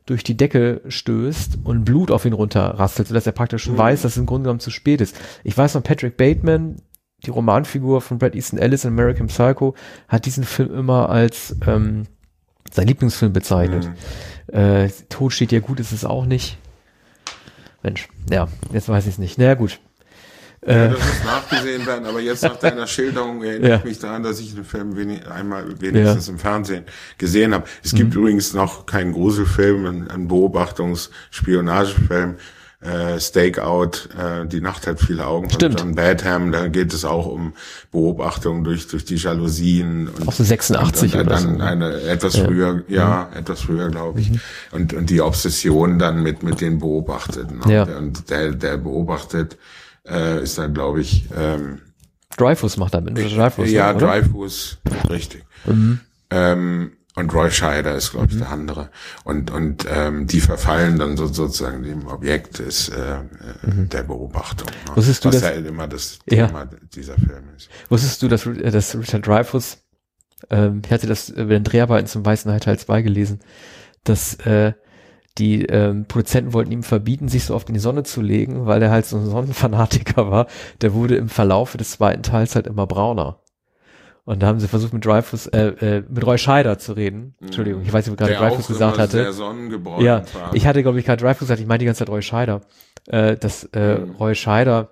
durch die Decke stößt und Blut auf ihn runterrastelt, sodass er praktisch schon mhm. weiß, dass es im Grunde genommen zu spät ist. Ich weiß noch, Patrick Bateman, die Romanfigur von Bret Easton Ellis in American Psycho, hat diesen Film immer als ähm, sein Lieblingsfilm bezeichnet. Mhm. Äh, Tod steht ja gut, ist es auch nicht. Mensch, ja, jetzt weiß ich es nicht. Naja, gut. Ja, das muss nachgesehen werden, aber jetzt nach deiner Schilderung erinnere ich ja. mich daran, dass ich den Film wenig, einmal wenigstens ja. im Fernsehen gesehen habe. Es gibt mhm. übrigens noch keinen Gruselfilm, einen, einen Beobachtungs-Spionagefilm, äh, Stakeout, äh, die Nacht hat viele Augen von John Badham, da geht es auch um Beobachtung durch durch die Jalousien. Und, auch so sechsundachtzig und, und, oder dann so. Eine, etwas ja. früher, ja, mhm. etwas früher, glaube ich. Mhm. Und, und die Obsession dann mit mit den Beobachteten. Ja. Und der, der beobachtet, Äh, ist dann, glaube ich, ähm, Dreyfuss macht damit, oder Dreyfuss? Ja, oder? Dreyfuss, richtig. Mhm. Ähm, und Roy Scheider ist, glaube ich, mhm. der andere. Und und ähm, die verfallen dann so, sozusagen dem Objekt des äh, mhm. der Beobachtung. Ne? Wusstest du, was dass, ja immer das ja. Thema dieser Film ist. Wusstest du, dass, dass Richard Dreyfuss, ähm, ich hatte das über den Dreharbeiten zum Weißen Hai Teil zwei gelesen, dass äh, die ähm, Produzenten wollten ihm verbieten, sich so oft in die Sonne zu legen, weil er halt so ein Sonnenfanatiker war. Der wurde im Verlauf des zweiten Teils halt immer brauner. Und da haben sie versucht, mit Dreyfuss, äh, äh, mit Roy Scheider zu reden. Entschuldigung, ich weiß nicht, ob ich gerade Dreyfuss gesagt hatte. Der sonnengebräunt ja, war. Ich hatte, glaube ich, gerade Dreyfuss gesagt, ich meinte die ganze Zeit Roy Scheider. Äh, dass äh, mhm. Roy Scheider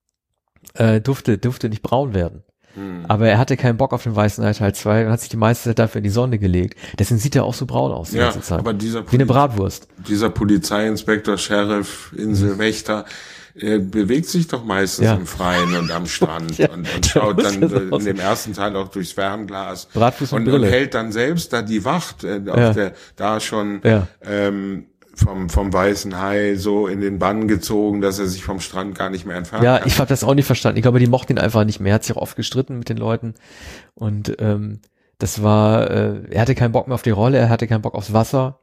äh, durfte, durfte nicht braun werden. Aber er hatte keinen Bock auf den Weißen Hai Teil zwei und hat sich die meiste Zeit dafür in die Sonne gelegt. Deswegen sieht er auch so braun aus die ja, ganze Zeit. Aber dieser wie eine Bratwurst. Dieser Polizeiinspektor, Sheriff, Inselwächter, er bewegt sich doch meistens ja. im Freien und am Strand ja, und, und schaut dann in dem ersten Teil auch durchs Fernglas Bratwurst und, und, und hält dann selbst da die Wacht, äh, auf ja. der da schon ja. ähm, vom vom Weißen Hai so in den Bann gezogen, dass er sich vom Strand gar nicht mehr entfernt Ja, kann. ich habe das auch nicht verstanden. Ich glaube, die mochten ihn einfach nicht mehr. Er hat sich auch oft gestritten mit den Leuten und ähm, das war, äh, er hatte keinen Bock mehr auf die Rolle, er hatte keinen Bock aufs Wasser,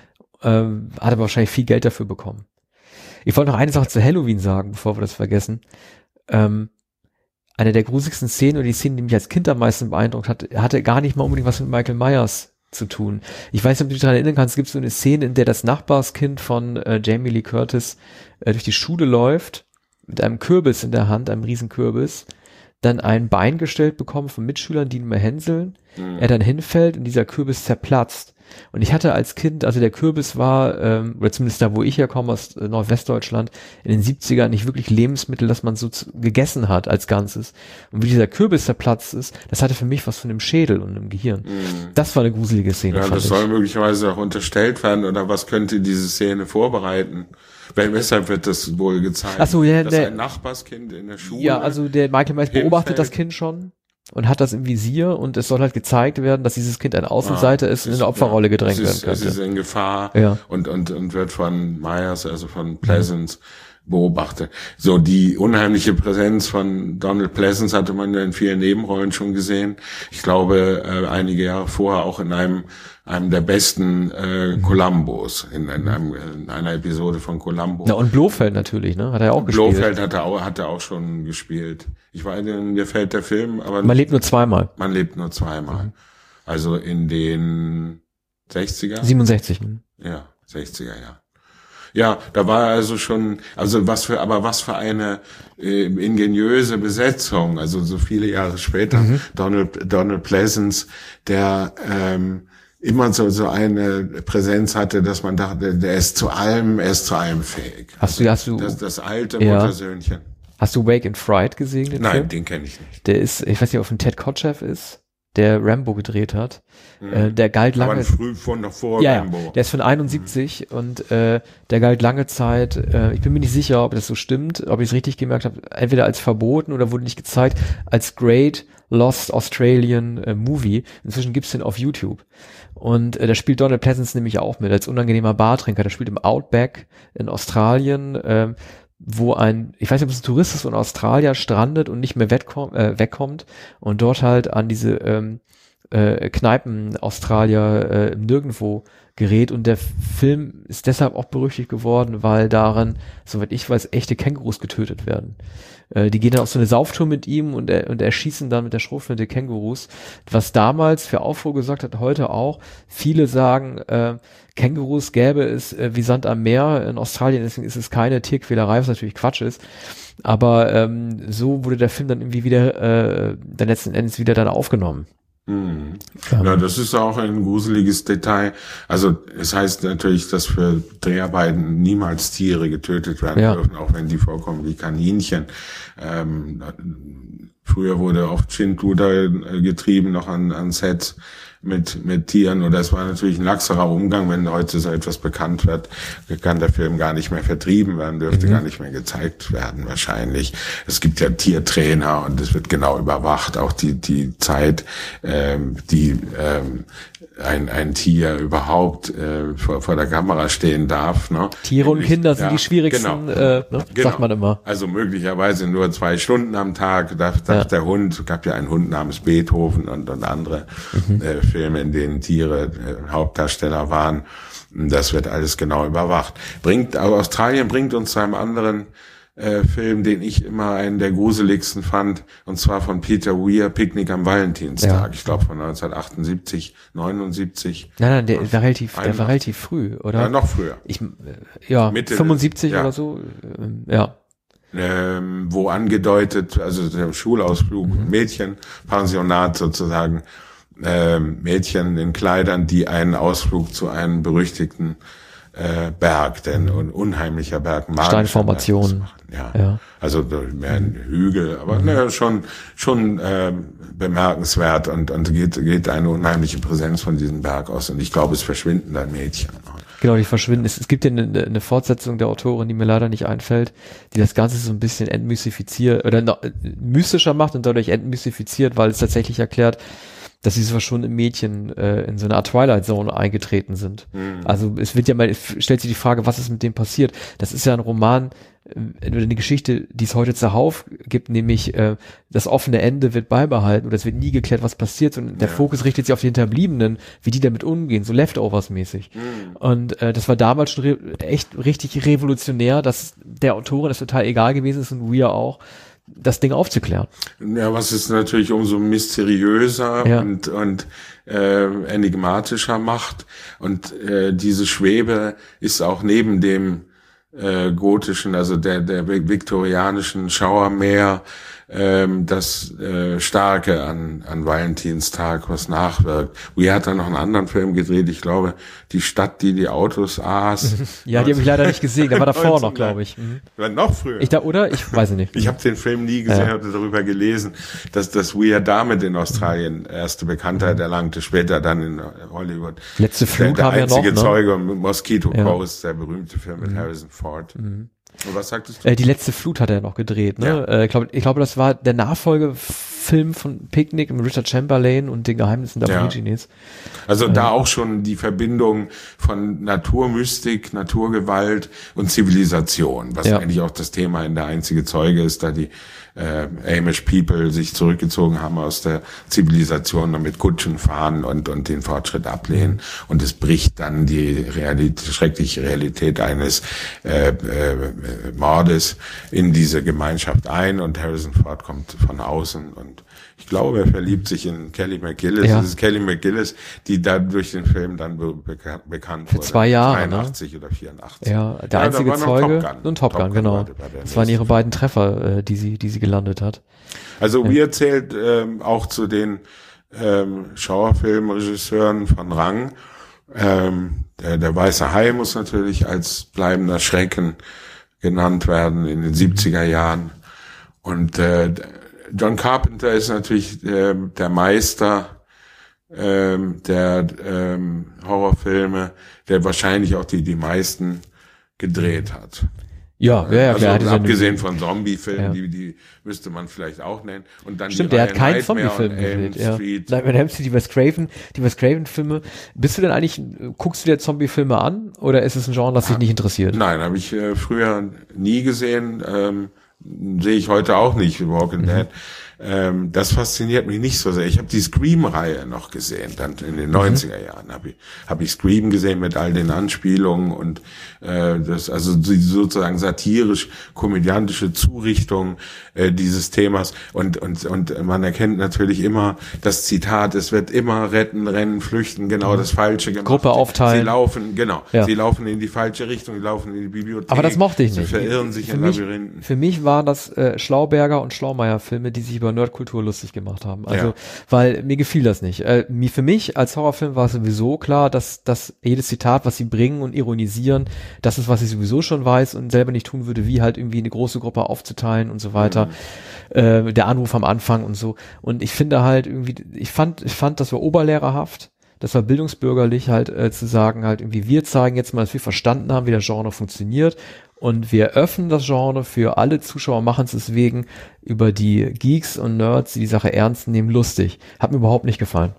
ähm, hat aber wahrscheinlich viel Geld dafür bekommen. Ich wollte noch eine Sache zu Halloween sagen, bevor wir das vergessen. Ähm, eine der gruseligsten Szenen oder die Szene, die mich als Kind am meisten beeindruckt hat, hatte gar nicht mal unbedingt was mit Michael Myers zu tun. Ich weiß nicht, ob du dich daran erinnern kannst, es gibt so eine Szene, in der das Nachbarskind von äh, Jamie Lee Curtis äh, durch die Schule läuft, mit einem Kürbis in der Hand, einem riesen Kürbis, dann ein Bein gestellt bekommt von Mitschülern, die ihn mal hänseln, mhm. er dann hinfällt und dieser Kürbis zerplatzt. Und ich hatte als Kind, also der Kürbis war, ähm, oder zumindest da, wo ich herkomme, aus äh, Nordwestdeutschland, in den siebzigern nicht wirklich Lebensmittel, das man so zu, gegessen hat als Ganzes. Und wie dieser Kürbis zerplatzt ist, das hatte für mich was von einem Schädel und einem Gehirn. Mhm. Das war eine gruselige Szene. Ja, das ich. soll möglicherweise auch unterstellt werden, oder was könnte diese Szene vorbereiten? Weil, weshalb wird das wohl gezeigt? Ach so, ja, dass der, ein Nachbarskind in der Schule. Ja, also der Michael Myers beobachtet das Kind schon und hat das im Visier und es soll halt gezeigt werden, dass dieses Kind ein Außenseiter ah, ist und in eine Opferrolle ja, gedrängt es ist, werden könnte. Es ist in Gefahr ja. und, und, und wird von Myers, also von Pleasance, mhm. beobachtet. So, die unheimliche Präsenz von Donald Pleasance hatte man ja in vielen Nebenrollen schon gesehen. Ich glaube, äh, einige Jahre vorher auch in einem einem der besten äh, Columbos, in, in, einem, in einer Episode von Columbo. Ja, und Blofeld natürlich, ne? Hat er auch gespielt. Blofeld hat er auch, hat er auch schon gespielt. Ich weiß nicht, mir fällt der Film, aber... Man lebt nur zweimal. Man lebt nur zweimal. Mhm. Also in den sechziger? siebenundsechzig. Ja, sechziger, ja. Ja, da war er also schon, also was für, aber was für eine äh, ingeniöse Besetzung, also so viele Jahre später, mhm. Donald, Donald Pleasance, der ähm, immer so so eine Präsenz hatte, dass man dachte, der ist zu allem, er ist zu allem fähig. Hast du, hast du das, das alte ja. Muttersöhnchen. Hast du Wake in Fright gesehen? Den Nein, Film? den kenne ich nicht. Der ist, ich weiß nicht, ob ein Ted Kotcheff ist, der Rambo gedreht hat. Mhm. Äh, der galt lange. Aber früh von davor ja, Rambo. Ja, der ist von einundsiebzig mhm. und äh, der galt lange Zeit. Äh, ich bin mir nicht sicher, ob das so stimmt, ob ich es richtig gemerkt habe. Entweder als verboten oder wurde nicht gezeigt als Great Lost Australian äh, Movie. Inzwischen gibt's den auf YouTube. Und äh, da spielt Donald Pleasance nämlich auch mit als unangenehmer Bartrinker. Der spielt im Outback in Australien, ähm, wo ein, ich weiß nicht, ob es ein Tourist ist, wo ein Australier strandet und nicht mehr wegkommt, äh, wegkommt und dort halt an diese ähm, äh, Kneipen-Australier äh, nirgendwo gerät und der Film ist deshalb auch berüchtigt geworden, weil darin, soweit ich weiß, echte Kängurus getötet werden. Äh, die gehen dann auf so eine Sauftour mit ihm und, er, und erschießen dann mit der Schrotflinte Kängurus, was damals für Aufruhr gesorgt hat, heute auch. Viele sagen, äh, Kängurus gäbe es äh, wie Sand am Meer in Australien, deswegen ist es keine Tierquälerei, was natürlich Quatsch ist. Aber ähm, so wurde der Film dann irgendwie wieder, äh, dann letzten Endes wieder dann aufgenommen. Mhm. Ja, das ist auch ein gruseliges Detail. Also es heißt natürlich, dass für Dreharbeiten niemals Tiere getötet werden ja. dürfen, auch wenn die vorkommen wie Kaninchen. Ähm, früher wurde oft Schindluder getrieben, noch an, an Sets mit mit Tieren, oder es war natürlich ein laxerer Umgang. Wenn heute so etwas bekannt wird, kann der Film gar nicht mehr vertrieben werden, dürfte mhm. gar nicht mehr gezeigt werden wahrscheinlich. Es gibt ja Tiertrainer und es wird genau überwacht, auch die die Zeit, ähm, die ähm, ein ein Tier überhaupt äh, vor, vor der Kamera stehen darf. Ne? Tiere und Kinder sind ja, die schwierigsten, genau, äh, ne? genau. sagt man immer. Also möglicherweise nur zwei Stunden am Tag darf, darf ja. der Hund, gab ja einen Hund namens Beethoven und, und andere mhm. äh, Filme, in denen Tiere äh, Hauptdarsteller waren. Das wird alles genau überwacht. Bringt, aber Australien bringt uns zu einem anderen äh, Film, den ich immer einen der gruseligsten fand, und zwar von Peter Weir, Picknick am Valentinstag. Ja. Ich glaube von neunzehnhundertachtundsiebzig, neunundsiebzig. Nein, nein, der war relativ, der war relativ früh, oder? Ja, noch früher. Ich, äh, ja, Mitte fünfundsiebzig des, ja. oder so, äh, ja. Ähm, wo angedeutet, also der Schulausflug, mhm. Mädchen, Pensionat sozusagen, ähm, Mädchen in Kleidern, die einen Ausflug zu einem berüchtigten äh, Berg, denn ein unheimlicher Berg, Steinformation. Ja. ja, also mehr ein Hügel, aber mhm. ne, schon schon äh, bemerkenswert, und und geht geht eine unheimliche Präsenz von diesem Berg aus, und ich glaube, es verschwinden dann Mädchen. Genau, die verschwinden. Es, es gibt ja eine, eine Fortsetzung der Autorin, die mir leider nicht einfällt, die das Ganze so ein bisschen entmystifiziert oder no, mystischer macht und dadurch entmystifiziert, weil es tatsächlich erklärt, dass diese verschwundenen Mädchen äh, in so eine Art Twilight Zone eingetreten sind. Mhm. Also es wird ja mal, es stellt sich die Frage, was ist mit dem passiert? Das ist ja ein Roman, äh, eine Geschichte, die es heute zuhauf gibt, nämlich äh, das offene Ende wird beibehalten oder es wird nie geklärt, was passiert, und der ja. Fokus richtet sich auf die Hinterbliebenen, wie die damit umgehen, so Leftovers-mäßig. Mhm. Und äh, das war damals schon re- echt richtig revolutionär, dass der Autorin das total egal gewesen ist und wir auch, das Ding aufzuklären. Ja, was es natürlich umso mysteriöser ja. und und äh, enigmatischer macht. Und äh, diese Schwebe ist auch neben dem äh, gotischen, also der der viktorianischen Schauermeer, ähm, das äh, Starke an an Valentinstag, was nachwirkt. Weir hat dann noch einen anderen Film gedreht, ich glaube, Die Stadt, die die Autos aß. Ja, die habe ich leider nicht gesehen, der war davor noch, glaube ich. Mhm. War noch früher. Ich da, oder? Ich weiß nicht. Ich habe den Film nie gesehen, ja. hatte darüber gelesen, dass das Weir damit in Australien erste Bekanntheit erlangte, später dann in Hollywood. Letzte Flug der, haben der einzige ja noch, Zeuge, ne? Mosquito ja. Coast, der berühmte Film mit mhm. Harrison Ford. Mhm. Und was sagtest du? Äh, die letzte Flut hat er noch gedreht, ne? Ja. Äh, ich glaube, ich glaube, das war der Nachfolgefilm von Picnic mit Richard Chamberlain und den Geheimnissen der Aborigines. Ja. Also äh, da auch schon die Verbindung von Naturmystik, Naturgewalt und Zivilisation, was ja. eigentlich auch das Thema in Der einzige Zeuge ist, da die äh, Amish People sich zurückgezogen haben aus der Zivilisation und mit Kutschen fahren und und den Fortschritt ablehnen, und es bricht dann die Realität, schreckliche Realität eines äh, äh, Mordes in diese Gemeinschaft ein, und Harrison Ford kommt von außen, und ich glaube, er verliebt sich in Kelly McGillis. Ja. Das ist Kelly McGillis, die da durch den Film dann be bekan bekannt Für wurde. zwei Jahre, dreiundachtzig, ne? Oder vierundachtzig. Ja, der ja, einzige Zeuge Top Gun. und Top Gun, Top Gun genau. Das waren ihre beiden Treffer, äh, die sie, die sie gelandet hat. Also Weir zählt ähm, auch zu den ähm, Schauerfilmregisseuren von Rang. Ähm, der, der Weiße Hai muss natürlich als bleibender Schrecken genannt werden in den siebziger Jahren. Und äh, John Carpenter ist natürlich äh, der Meister ähm, der ähm, Horrorfilme, der wahrscheinlich auch die die meisten gedreht hat. Ja, ja, ja, also klar. Abgesehen von Zombie-Filmen, ja. die die müsste man vielleicht auch nennen. Und dann Stimmt, die der hat keinen Nightmare Zombie-Film gedreht. Ja. Street. Nein, wenn Helmst du die Wes Craven, die Wes Craven-Filme, bist du denn eigentlich, guckst du dir Zombie-Filme an, oder ist es ein Genre, das dich nicht interessiert? Nein, habe ich äh, früher nie gesehen, ähm, sehe ich heute auch nicht, Walking Dead. Mhm. Ähm, das fasziniert mich nicht so sehr. Ich habe die Scream-Reihe noch gesehen, dann in den neunziger Jahren habe ich, hab ich Scream gesehen mit all den Anspielungen und äh, das, also die sozusagen satirisch-komödiantische Zurichtung äh, dieses Themas und und und man erkennt natürlich immer das Zitat: Es wird immer retten, rennen, flüchten, genau das Falsche gemacht. Gruppe aufteilen. Sie laufen, genau, ja. sie laufen in die falsche Richtung, sie laufen in die Bibliothek. Aber das mochte ich nicht. Sie verirren sich für in mich, Labyrinthen. Für mich waren das äh, Schlauberger und Schlaumeier-Filme, die sich über Nerdkultur lustig gemacht haben. Also, Ja. weil mir gefiel das nicht. Äh, mir, für mich als Horrorfilm war sowieso klar, dass, dass jedes Zitat, was sie bringen und ironisieren, das ist, was ich sowieso schon weiß und selber nicht tun würde, wie halt irgendwie eine große Gruppe aufzuteilen und so weiter. Mhm. Äh, der Anruf am Anfang und so. Und ich finde halt irgendwie, ich fand, ich fand, das war oberlehrerhaft. Das war bildungsbürgerlich halt äh, zu sagen halt irgendwie, wir zeigen jetzt mal, dass wir verstanden haben, wie das Genre funktioniert und wir öffnen das Genre für alle Zuschauer, machen es deswegen über die Geeks und Nerds, die die Sache ernst nehmen, lustig. Hat mir überhaupt nicht gefallen.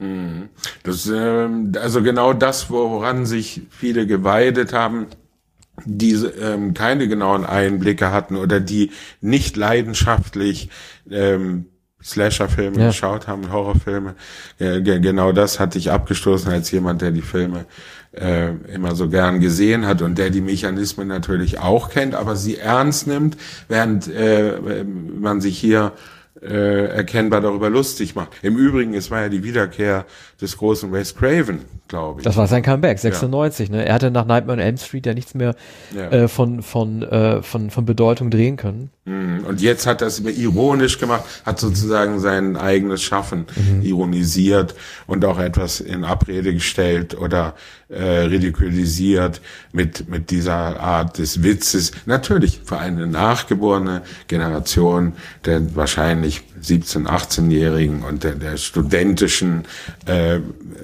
Das, ähm, also genau das, woran sich viele geweidet haben, die ähm, keine genauen Einblicke hatten oder die nicht leidenschaftlich ähm, Slasher-Filme ja. geschaut haben, Horrorfilme. Äh, genau das hatte ich abgestoßen als jemand, der die Filme äh, immer so gern gesehen hat und der die Mechanismen natürlich auch kennt, aber sie ernst nimmt, während äh, man sich hier äh, erkennbar darüber lustig macht. Im Übrigen, es war ja die Wiederkehr des großen Wes Craven, glaube ich. Das war sein Comeback, sechsundneunzig. Ja. Ne? Er hatte nach Nightmare on Elm Street ja nichts mehr ja. äh, von von äh, von von Bedeutung drehen können. Und jetzt hat er es ironisch gemacht, hat sozusagen sein eigenes Schaffen mhm. ironisiert und auch etwas in Abrede gestellt oder äh, ridikulisiert mit mit dieser Art des Witzes. Natürlich für eine nachgeborene Generation der wahrscheinlich siebzehn-, achtzehnjährigen und der, der studentischen äh,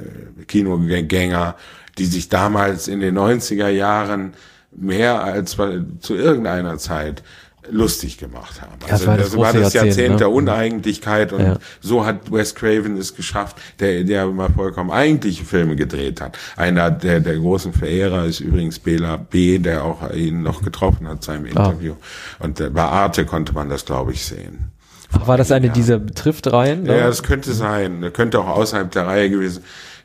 Kinogänger, die sich damals in den neunziger Jahren mehr als zu irgendeiner Zeit lustig gemacht haben. Ja, also das war das, das war das Jahrzehnt, Jahrzehnt ne? der Uneigentlichkeit und ja. so hat Wes Craven es geschafft, der der mal vollkommen eigentliche Filme gedreht hat. Einer der der großen Verehrer ist übrigens Bela B., der auch ihn noch getroffen hat seinem Interview. Ah. Und äh, bei Arte konnte man das, glaube ich, sehen. Ach, war das eine dieser Trift-Reihen? Ne? Ja, das könnte sein. Das könnte auch außerhalb der Reihe gewesen.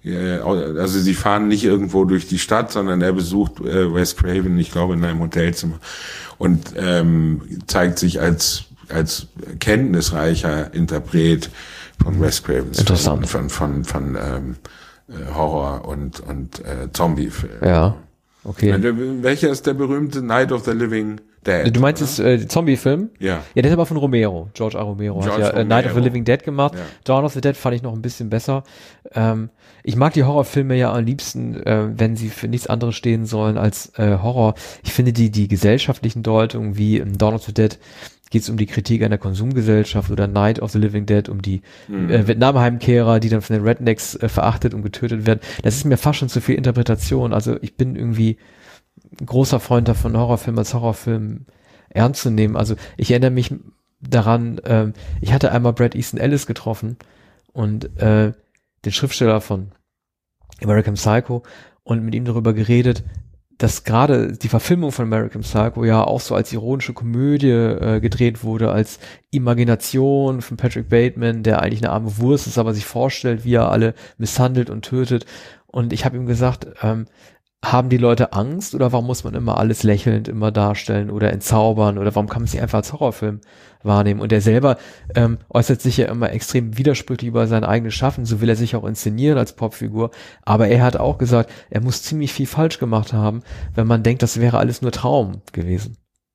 Also sie fahren nicht irgendwo durch die Stadt, sondern er besucht äh, Wes Craven, ich glaube, in einem Hotelzimmer und ähm, zeigt sich als als kenntnisreicher Interpret von Wes Cravens Interessant. von von von, von ähm, Horror und und äh, Zombie-Film. Ja, okay. Welcher ist der berühmte Night of the Living Dead? Du meinst jetzt äh, Zombie-Film? Ja. Ja, der ist aber von Romero. George A. Romero George hat ja Romero. äh, Night of the Living Dead gemacht. Ja. Dawn of the Dead fand ich noch ein bisschen besser. Ähm, ich mag die Horrorfilme ja am liebsten, äh, wenn sie für nichts anderes stehen sollen als äh, Horror. Ich finde die die gesellschaftlichen Deutungen wie in Dawn of the Dead geht es um die Kritik einer Konsumgesellschaft oder Night of the Living Dead um die mhm. äh, Vietnam-Heimkehrer, die dann von den Rednecks äh, verachtet und getötet werden. Das ist mir fast schon zu viel Interpretation. Also ich bin irgendwie ein großer Freund davon, Horrorfilm als Horrorfilm ernst zu nehmen. Also ich erinnere mich daran, ähm, ich hatte einmal Bret Easton Ellis getroffen und äh, den Schriftsteller von American Psycho und mit ihm darüber geredet, dass gerade die Verfilmung von American Psycho ja auch so als ironische Komödie äh, gedreht wurde, als Imagination von Patrick Bateman, der eigentlich eine arme Wurst ist, aber sich vorstellt, wie er alle misshandelt und tötet. Und ich habe ihm gesagt, ähm, haben die Leute Angst oder warum muss man immer alles lächelnd immer darstellen oder entzaubern oder warum kann man es nicht einfach als Horrorfilm wahrnehmen? Und er selber ähm, äußert sich ja immer extrem widersprüchlich über sein eigenes Schaffen, so will er sich auch inszenieren als Popfigur, aber er hat auch gesagt, er muss ziemlich viel falsch gemacht haben, wenn man denkt, das wäre alles nur Traum gewesen.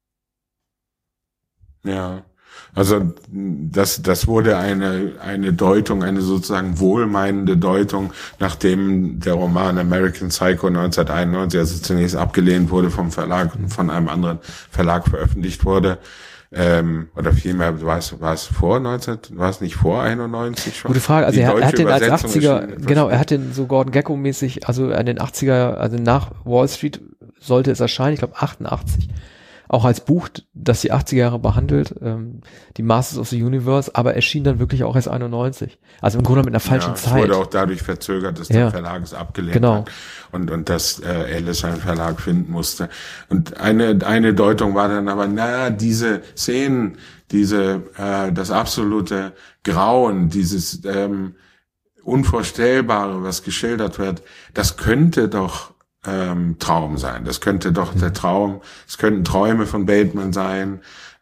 Ja. Also das das wurde eine eine Deutung, eine sozusagen wohlmeinende Deutung, nachdem der Roman American Psycho neunzehnhunderteinundneunzig, also zunächst abgelehnt wurde vom Verlag, von einem anderen Verlag veröffentlicht wurde. Ähm, oder vielmehr war es war es vor neunzehn, war es nicht vor einundneunzig schon? Gute Frage. Also Die er, er hat den als Übersetzung achtziger, ist, genau, er hat den so Gordon Gekko mäßig, also in den achtziger, also nach Wall Street sollte es erscheinen, ich glaube achtundachtzig. auch als Buch, das die achtziger Jahre behandelt, ähm, die Masters of the Universe, aber erschien dann wirklich auch erst einundneunzig. Also im Grunde mit einer falschen ja, Zeit. Es wurde auch dadurch verzögert, dass ja. der Verlag es abgelehnt genau. hat und und dass äh, Ellis einen Verlag finden musste. Und eine eine Deutung war dann aber, na, diese Szenen, diese äh, das absolute Grauen, dieses ähm, Unvorstellbare, was geschildert wird, das könnte doch ähm, Traum sein. Das könnte doch der Traum, es könnten Träume von Bateman sein,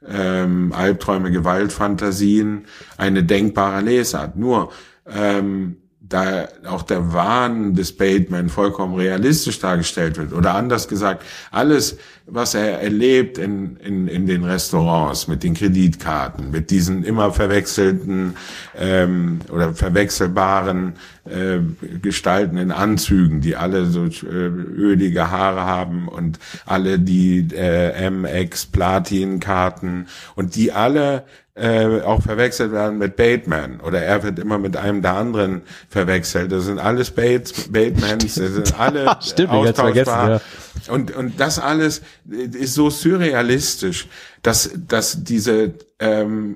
ähm, Albträume, Gewaltfantasien, eine denkbare Lesart. Nur, ähm, da auch der Wahn des Bateman vollkommen realistisch dargestellt wird. Oder anders gesagt, alles, was er erlebt in, in, in den Restaurants, mit den Kreditkarten, mit diesen immer verwechselten ähm, oder verwechselbaren äh, Gestalten in Anzügen, die alle so äh, ölige Haare haben und alle die äh, M X-Platin-Karten und die alle äh, auch verwechselt werden mit Bateman oder er wird immer mit einem der anderen verwechselt. Das sind alles Bates, Batemans, das sind alle Stimmt, austauschbar. Ja. Und und das alles ist so surrealistisch, dass dass diese ähm,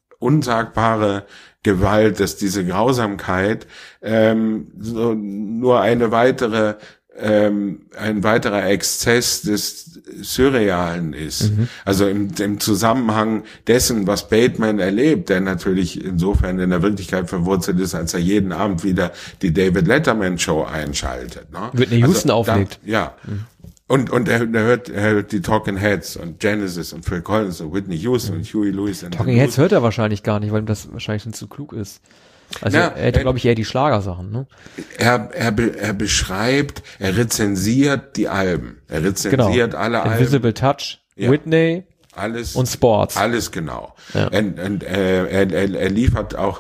unsagbare Gewalt, dass diese Grausamkeit ähm, so nur eine weitere ähm, ein weiterer Exzess des Surrealen ist. Mhm. Also im, im Zusammenhang dessen, was Bateman erlebt, der natürlich insofern in der Wirklichkeit verwurzelt ist, als er jeden Abend wieder die David Letterman Show einschaltet. Ne? Whitney Houston also, auflegt. Da, ja. Mhm. Und, und er, er, hört, er hört die Talking Heads und Genesis und Phil Collins und Whitney Houston mhm. und Huey Lewis. Und Talking Heads hört er wahrscheinlich gar nicht, weil ihm das wahrscheinlich schon zu klug ist. Also Na, er hätte, glaube ich, eher die Schlagersachen, ne? Er, er, be, er beschreibt, er rezensiert die Alben. Er rezensiert genau. alle Alben. Invisible Touch, ja. Whitney alles, und Sports. Alles genau. Ja. Und, und äh, er, er, er liefert auch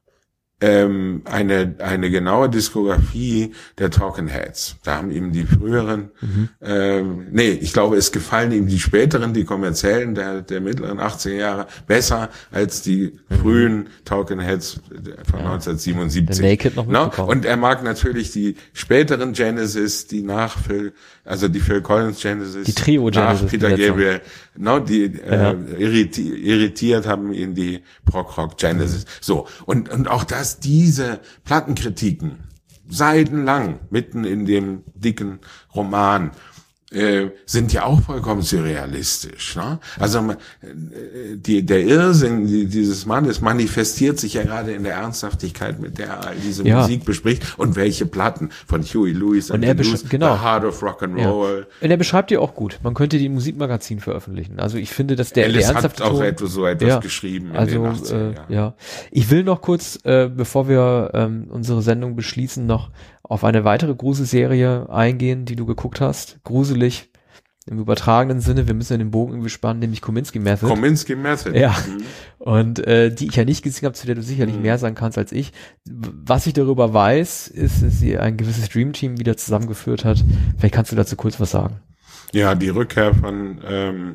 ähm, eine eine genaue Diskografie der Talking Heads. Da haben ihm die früheren, mhm. ähm, nee, ich glaube, es gefallen ihm die späteren, die kommerziellen der der mittleren achtziger Jahre besser als die mhm. frühen Talking Heads von ja. neunzehnhundertsiebenundsiebzig. Der Naked noch no? Und er mag natürlich die späteren Genesis, die nach Phil, also die Phil Collins Genesis, die Trio Genesis, nach Peter Gabriel, no, die ja. äh, irritiert, irritiert haben ihn die Prog-Rock Genesis. Mhm. So, und und auch das diese Plattenkritiken, seitenlang, mitten in dem dicken Roman, äh, sind ja auch vollkommen surrealistisch. Ne? Also äh, die, der Irrsinn dieses Mannes manifestiert sich ja gerade in der Ernsthaftigkeit, mit der er diese ja. Musik bespricht und welche Platten von Huey Lewis und er Lewis, genau. The Heart of Rock and Roll. Ja. Und er beschreibt die auch gut. Man könnte die im Musikmagazin veröffentlichen. Also ich finde, dass der, Alice der ernsthafte hat auch Ton, etwas, so etwas ja. geschrieben in also, den achtziger Jahren. Äh, ja. Ich will noch kurz, äh, bevor wir ähm, unsere Sendung beschließen, noch auf eine weitere Gruselserie eingehen, die du geguckt hast. Gruselig im übertragenen Sinne. Wir müssen ja den Bogen irgendwie spannen, nämlich Kominsky Method. Kominsky Method. Ja. Mhm. Und äh, die ich ja nicht gesehen habe, zu der du sicherlich mhm. mehr sagen kannst als ich. Was ich darüber weiß, ist, dass sie ein gewisses Dream-Team wieder zusammengeführt hat. Vielleicht kannst du dazu kurz was sagen. Ja, die Rückkehr von ähm,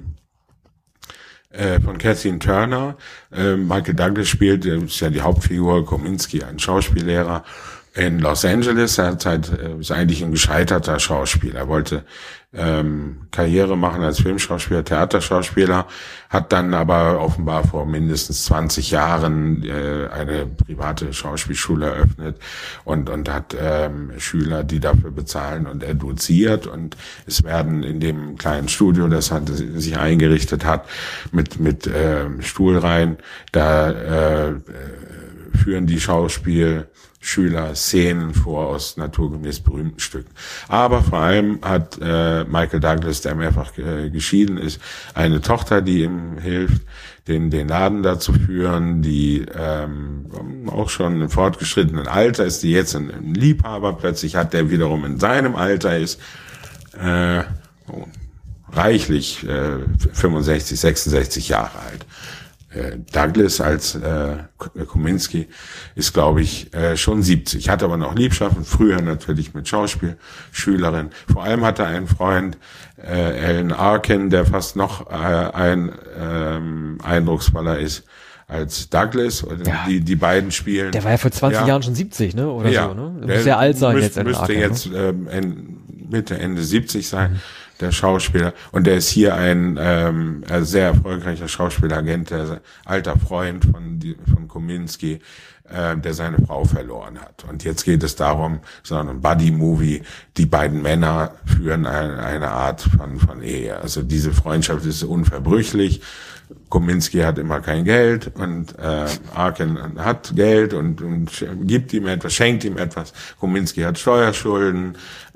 äh, von Kathleen Turner. Äh, Michael Douglas spielt, äh, ist ja die Hauptfigur, Kominsky, ein Schauspiellehrer in Los Angeles. Er hat halt, äh, ist eigentlich ein gescheiterter Schauspieler. Er wollte ähm, Karriere machen als Filmschauspieler, Theaterschauspieler, hat dann aber offenbar vor mindestens zwanzig Jahren äh, eine private Schauspielschule eröffnet und und hat ähm, Schüler, die dafür bezahlen, und er doziert, und es werden in dem kleinen Studio, das hat sich eingerichtet hat, mit mit äh, Stuhlreihen, da äh, führen die Schauspiel Schüler Szenen vor aus naturgemäß berühmten Stücken. Aber vor allem hat äh, Michael Douglas, der mehrfach äh, geschieden ist, eine Tochter, die ihm hilft, den den Laden da zu führen, die ähm, auch schon im fortgeschrittenen Alter ist, die jetzt ein, ein Liebhaber plötzlich hat, der wiederum in seinem Alter ist, äh, oh, reichlich äh, fünfundsechzig, sechsundsechzig Jahre alt. Douglas als äh, Kominsky ist, glaube ich, äh, schon siebzig. Hat aber noch Liebschaften, früher natürlich mit Schauspielschülerin. Vor allem hat er einen Freund, äh, Alan Arkin, der fast noch äh, ein ähm, eindrucksvoller ist als Douglas. Ja. Die die beiden spielen. Der war ja vor zwanzig ja. Jahren schon siebzig, ne? Oder ja. so, ne? Der muss sehr alt sein müsst, jetzt. Müsste Arkin, jetzt ne? ähm, Mitte, Ende siebzig sein. Mhm. der Schauspieler. Und der ist hier ein ähm, sehr erfolgreicher Schauspielagent, der alter Freund von, von Kominsky, äh, der seine Frau verloren hat. Und jetzt geht es darum, so ein Buddy-Movie, die beiden Männer führen eine, eine Art von, von Ehe. Also diese Freundschaft ist unverbrüchlich. Kominsky hat immer kein Geld und äh, Arkin hat Geld und, und gibt ihm etwas, schenkt ihm etwas. Kominsky hat Steuerschulden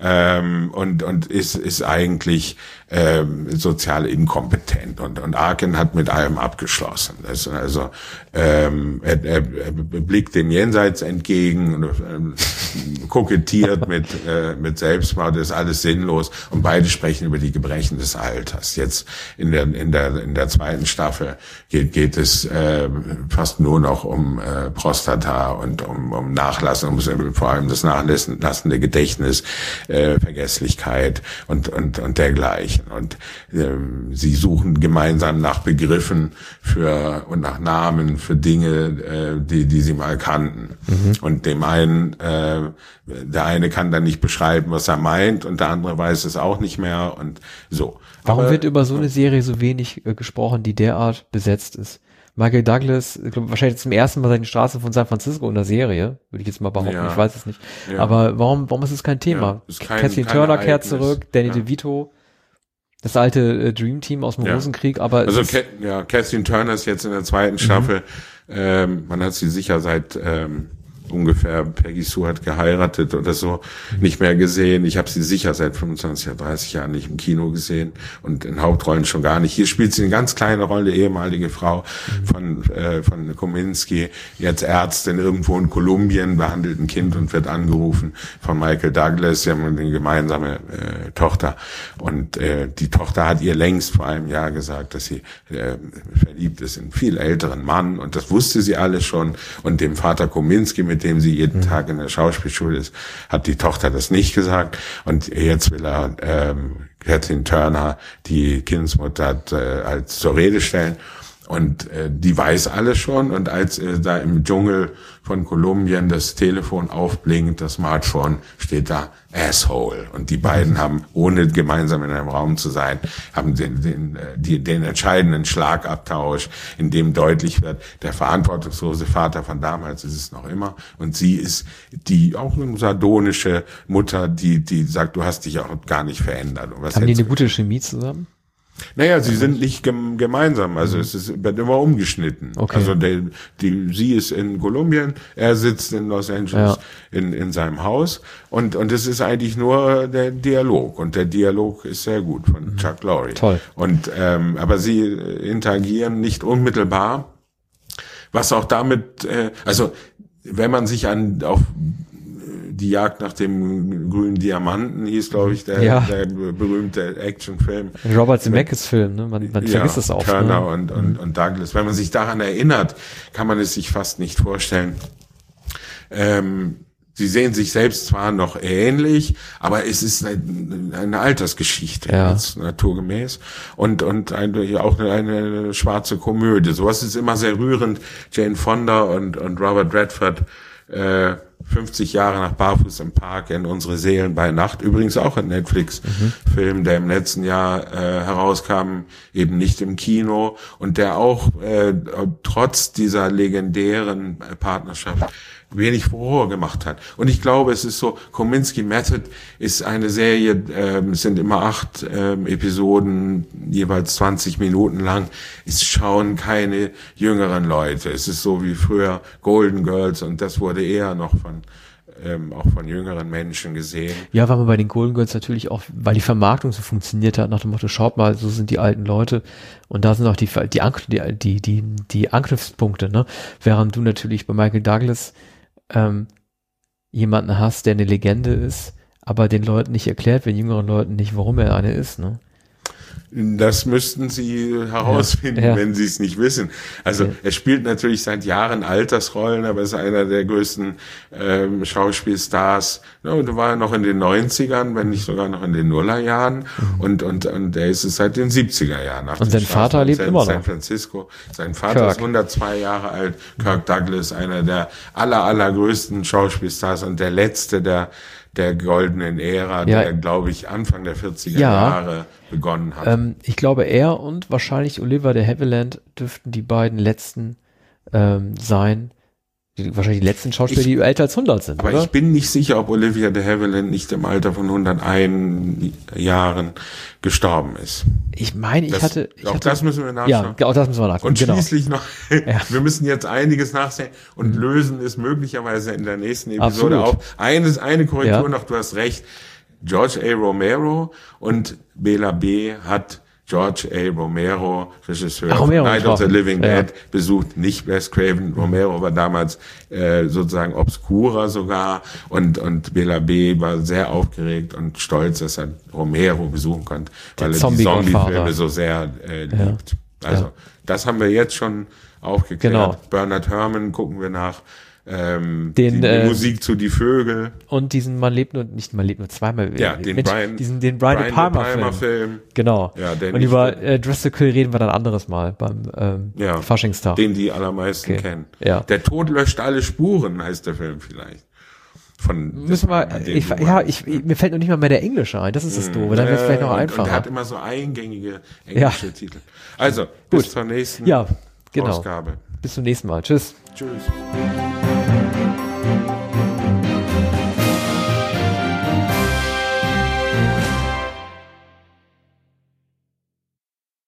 ähm, und und ist ist eigentlich ähm, sozial inkompetent und und Arkin hat mit allem abgeschlossen. Das, also ähm, er, er, er blickt dem Jenseits entgegen und ähm, kokettiert mit äh, mit Selbstmord, ist alles sinnlos und beide sprechen über die Gebrechen des Alters. Jetzt in der in der in der zweiten Staffel geht, geht es äh, fast nur noch um äh, Prostata und um, um Nachlassen, um vor allem das nachlassende Gedächtnis, äh, Vergesslichkeit und und und dergleichen. Und äh, sie suchen gemeinsam nach Begriffen für und nach Namen für Dinge, äh, die die sie mal kannten. Mhm. Und dem einen, äh, der eine kann dann nicht beschreiben, was er meint, und der andere weiß es auch nicht mehr und so. Warum Aber, wird über so eine Serie so wenig äh, gesprochen, die derart besetzt ist? Michael Douglas, ich glaube, wahrscheinlich zum ersten Mal seit den Straßen von San Francisco in der Serie, würde ich jetzt mal behaupten, ja, ich weiß es nicht. Ja. Aber warum, warum ist es kein Thema? Ja, kein, Kathleen Turner kehrt zurück, Danny ja. DeVito, das alte äh, Dream Team aus dem ja. Rosenkrieg, aber also Ka- ja, Kathleen Turner ist jetzt in der zweiten Staffel, mhm. ähm, man hat sie sicher seit ähm, ungefähr Peggy Sue hat geheiratet oder so, nicht mehr gesehen. Ich habe sie sicher seit fünfundzwanzig, dreißig Jahren nicht im Kino gesehen und in Hauptrollen schon gar nicht. Hier spielt sie eine ganz kleine Rolle, ehemalige Frau von äh, von Kominsky, jetzt Ärztin irgendwo in Kolumbien, behandelt ein Kind und wird angerufen von Michael Douglas. Sie haben eine gemeinsame äh, Tochter und äh, die Tochter hat ihr längst vor einem Jahr gesagt, dass sie äh, verliebt ist in einen viel älteren Mann, und das wusste sie alles schon, und dem Vater Kominsky, mit dem sie jeden mhm. Tag in der Schauspielschule ist, hat die Tochter das nicht gesagt, und jetzt will er ähm, Kathleen Turner, die Kindsmutter, äh, als zur Rede stellen, und äh, die weiß alles schon, und als äh, da im Dschungel von Kolumbien das Telefon aufblinkt, das Smartphone, steht da Asshole, und die beiden haben, ohne gemeinsam in einem Raum zu sein, haben den den die, den entscheidenden Schlagabtausch, in dem deutlich wird, der verantwortungslose Vater von damals ist es noch immer, und sie ist die auch eine sardonische Mutter, die die sagt, du hast dich auch gar nicht verändert. Und was haben die eine gute Chemie zusammen? Naja, sie sind nicht gem- gemeinsam, also mhm. es ist, wird immer umgeschnitten. Okay. Also der, die, sie ist in Kolumbien, er sitzt in Los Angeles ja. in, in seinem Haus, und, und es ist eigentlich nur der Dialog, und der Dialog ist sehr gut von mhm. Chuck Lorre. Toll. Und, ähm, aber sie interagieren nicht unmittelbar, was auch damit, äh, also, wenn man sich an, auf, die Jagd nach dem grünen Diamanten hieß, glaube ich, der, ja. der berühmte Actionfilm. Robert Zemeckis Film, ne? Man, man ja, vergisst es auch. Turner ne? und, und, und Douglas. Wenn man sich daran erinnert, kann man es sich fast nicht vorstellen. Ähm, sie sehen sich selbst zwar noch ähnlich, aber es ist eine, eine Altersgeschichte, ja. ganz naturgemäß. Und, und eine, auch eine, eine schwarze Komödie. Sowas ist immer sehr rührend. Jane Fonda und, und Robert Redford, äh, fünfzig Jahre nach Barfuß im Park, in Unsere Seelen bei Nacht, übrigens auch ein Netflix-Film, mhm. der im letzten Jahr äh, herauskam, eben nicht im Kino, und der auch äh, trotz dieser legendären äh, Partnerschaft wenig Furore gemacht hat. Und ich glaube, es ist so, Kominsky Method ist eine Serie, ähm, es sind immer acht ähm, Episoden, jeweils zwanzig Minuten lang. Es schauen keine jüngeren Leute. Es ist so wie früher Golden Girls, und das wurde eher noch von ähm, auch von jüngeren Menschen gesehen. Ja, weil man bei den Golden Girls natürlich auch, weil die Vermarktung so funktioniert hat, nach dem Motto, schaut mal, so sind die alten Leute, und da sind auch die die die die die, die Anknüpfpunkte, ne? Während du natürlich bei Michael Douglas ähm, jemanden hast, der eine Legende ist, aber den Leuten nicht erklärt, den jüngeren Leuten nicht, warum er eine ist, ne? Das müssten Sie herausfinden, ja, ja. wenn Sie es nicht wissen. Also ja. er spielt natürlich seit Jahren Altersrollen, aber ist einer der größten ähm, Schauspielstars. Ja, und war noch in den neunzigern, wenn nicht sogar noch in den Nullerjahren. Mhm. Und und und der ist es seit den siebziger Jahren. Und sein Vater lebt San, immer noch. San Francisco. Sein Vater Kirk. ist hundertzwei Jahre alt. Kirk Douglas, einer der aller allergrößten Schauspielstars und der letzte der der goldenen Ära, Ja. der, glaube ich, Anfang der vierziger Ja. Jahre begonnen hat. Ähm, ich glaube, er und wahrscheinlich Oliver de Havilland dürften die beiden letzten ähm, sein, die, wahrscheinlich die letzten Schauspieler, Ich- die älter als hundert sind, Aber oder? ich bin nicht sicher, ob Olivia de Havilland nicht im Alter von hunderteins Jahren gestorben ist. Ich meine, ich Das, hatte... Ich auch hatte, das müssen wir ja, nachschauen. auch das müssen wir nachgucken, Und genau. schließlich noch, Ja. wir müssen jetzt einiges nachsehen und lösen es möglicherweise in der nächsten Episode Absolut. auf. Eines, eine Korrektur Ja. noch, du hast recht. George A. Romero und Bela B. hat George A. Romero, Regisseur Ach, von Romero Night of the getroffen. Living Ja. Dead, besucht, nicht Wes Craven. Romero war damals äh, sozusagen obskurer sogar und und Bela B. war sehr aufgeregt und stolz, dass er Romero besuchen konnte, weil er die Zombie-Godfather. Zombie-Filme so sehr äh, liebt. Ja. Also Ja. das haben wir jetzt schon aufgeklärt. Genau. Bernard Herrmann gucken wir nach. Ähm, Den, die, die äh, Musik zu Die Vögel. Und diesen Man lebt nur, nicht Man lebt nur zweimal. Ja, äh, den mit Brian, diesen, den Brian, De Palma, Film. Film. Genau. Ja, der und nicht- über äh, Dress to Kill reden wir dann anderes Mal beim ähm, Ja, Faschingstag. den die allermeisten Okay. kennen. Ja. Der Tod löscht alle Spuren, heißt der Film vielleicht. Von Müssen wir, an den ich, du ja, meinst. ich, mir fällt noch nicht mal mehr der Englische ein. Das ist das Doofe. Dann wäre es vielleicht noch Äh, und, einfacher. Und er hat immer so eingängige englische Ja. Titel. Also, bis zur nächsten ja, genau. Ausgabe. Bis zum nächsten Mal. Tschüss. Tschüss.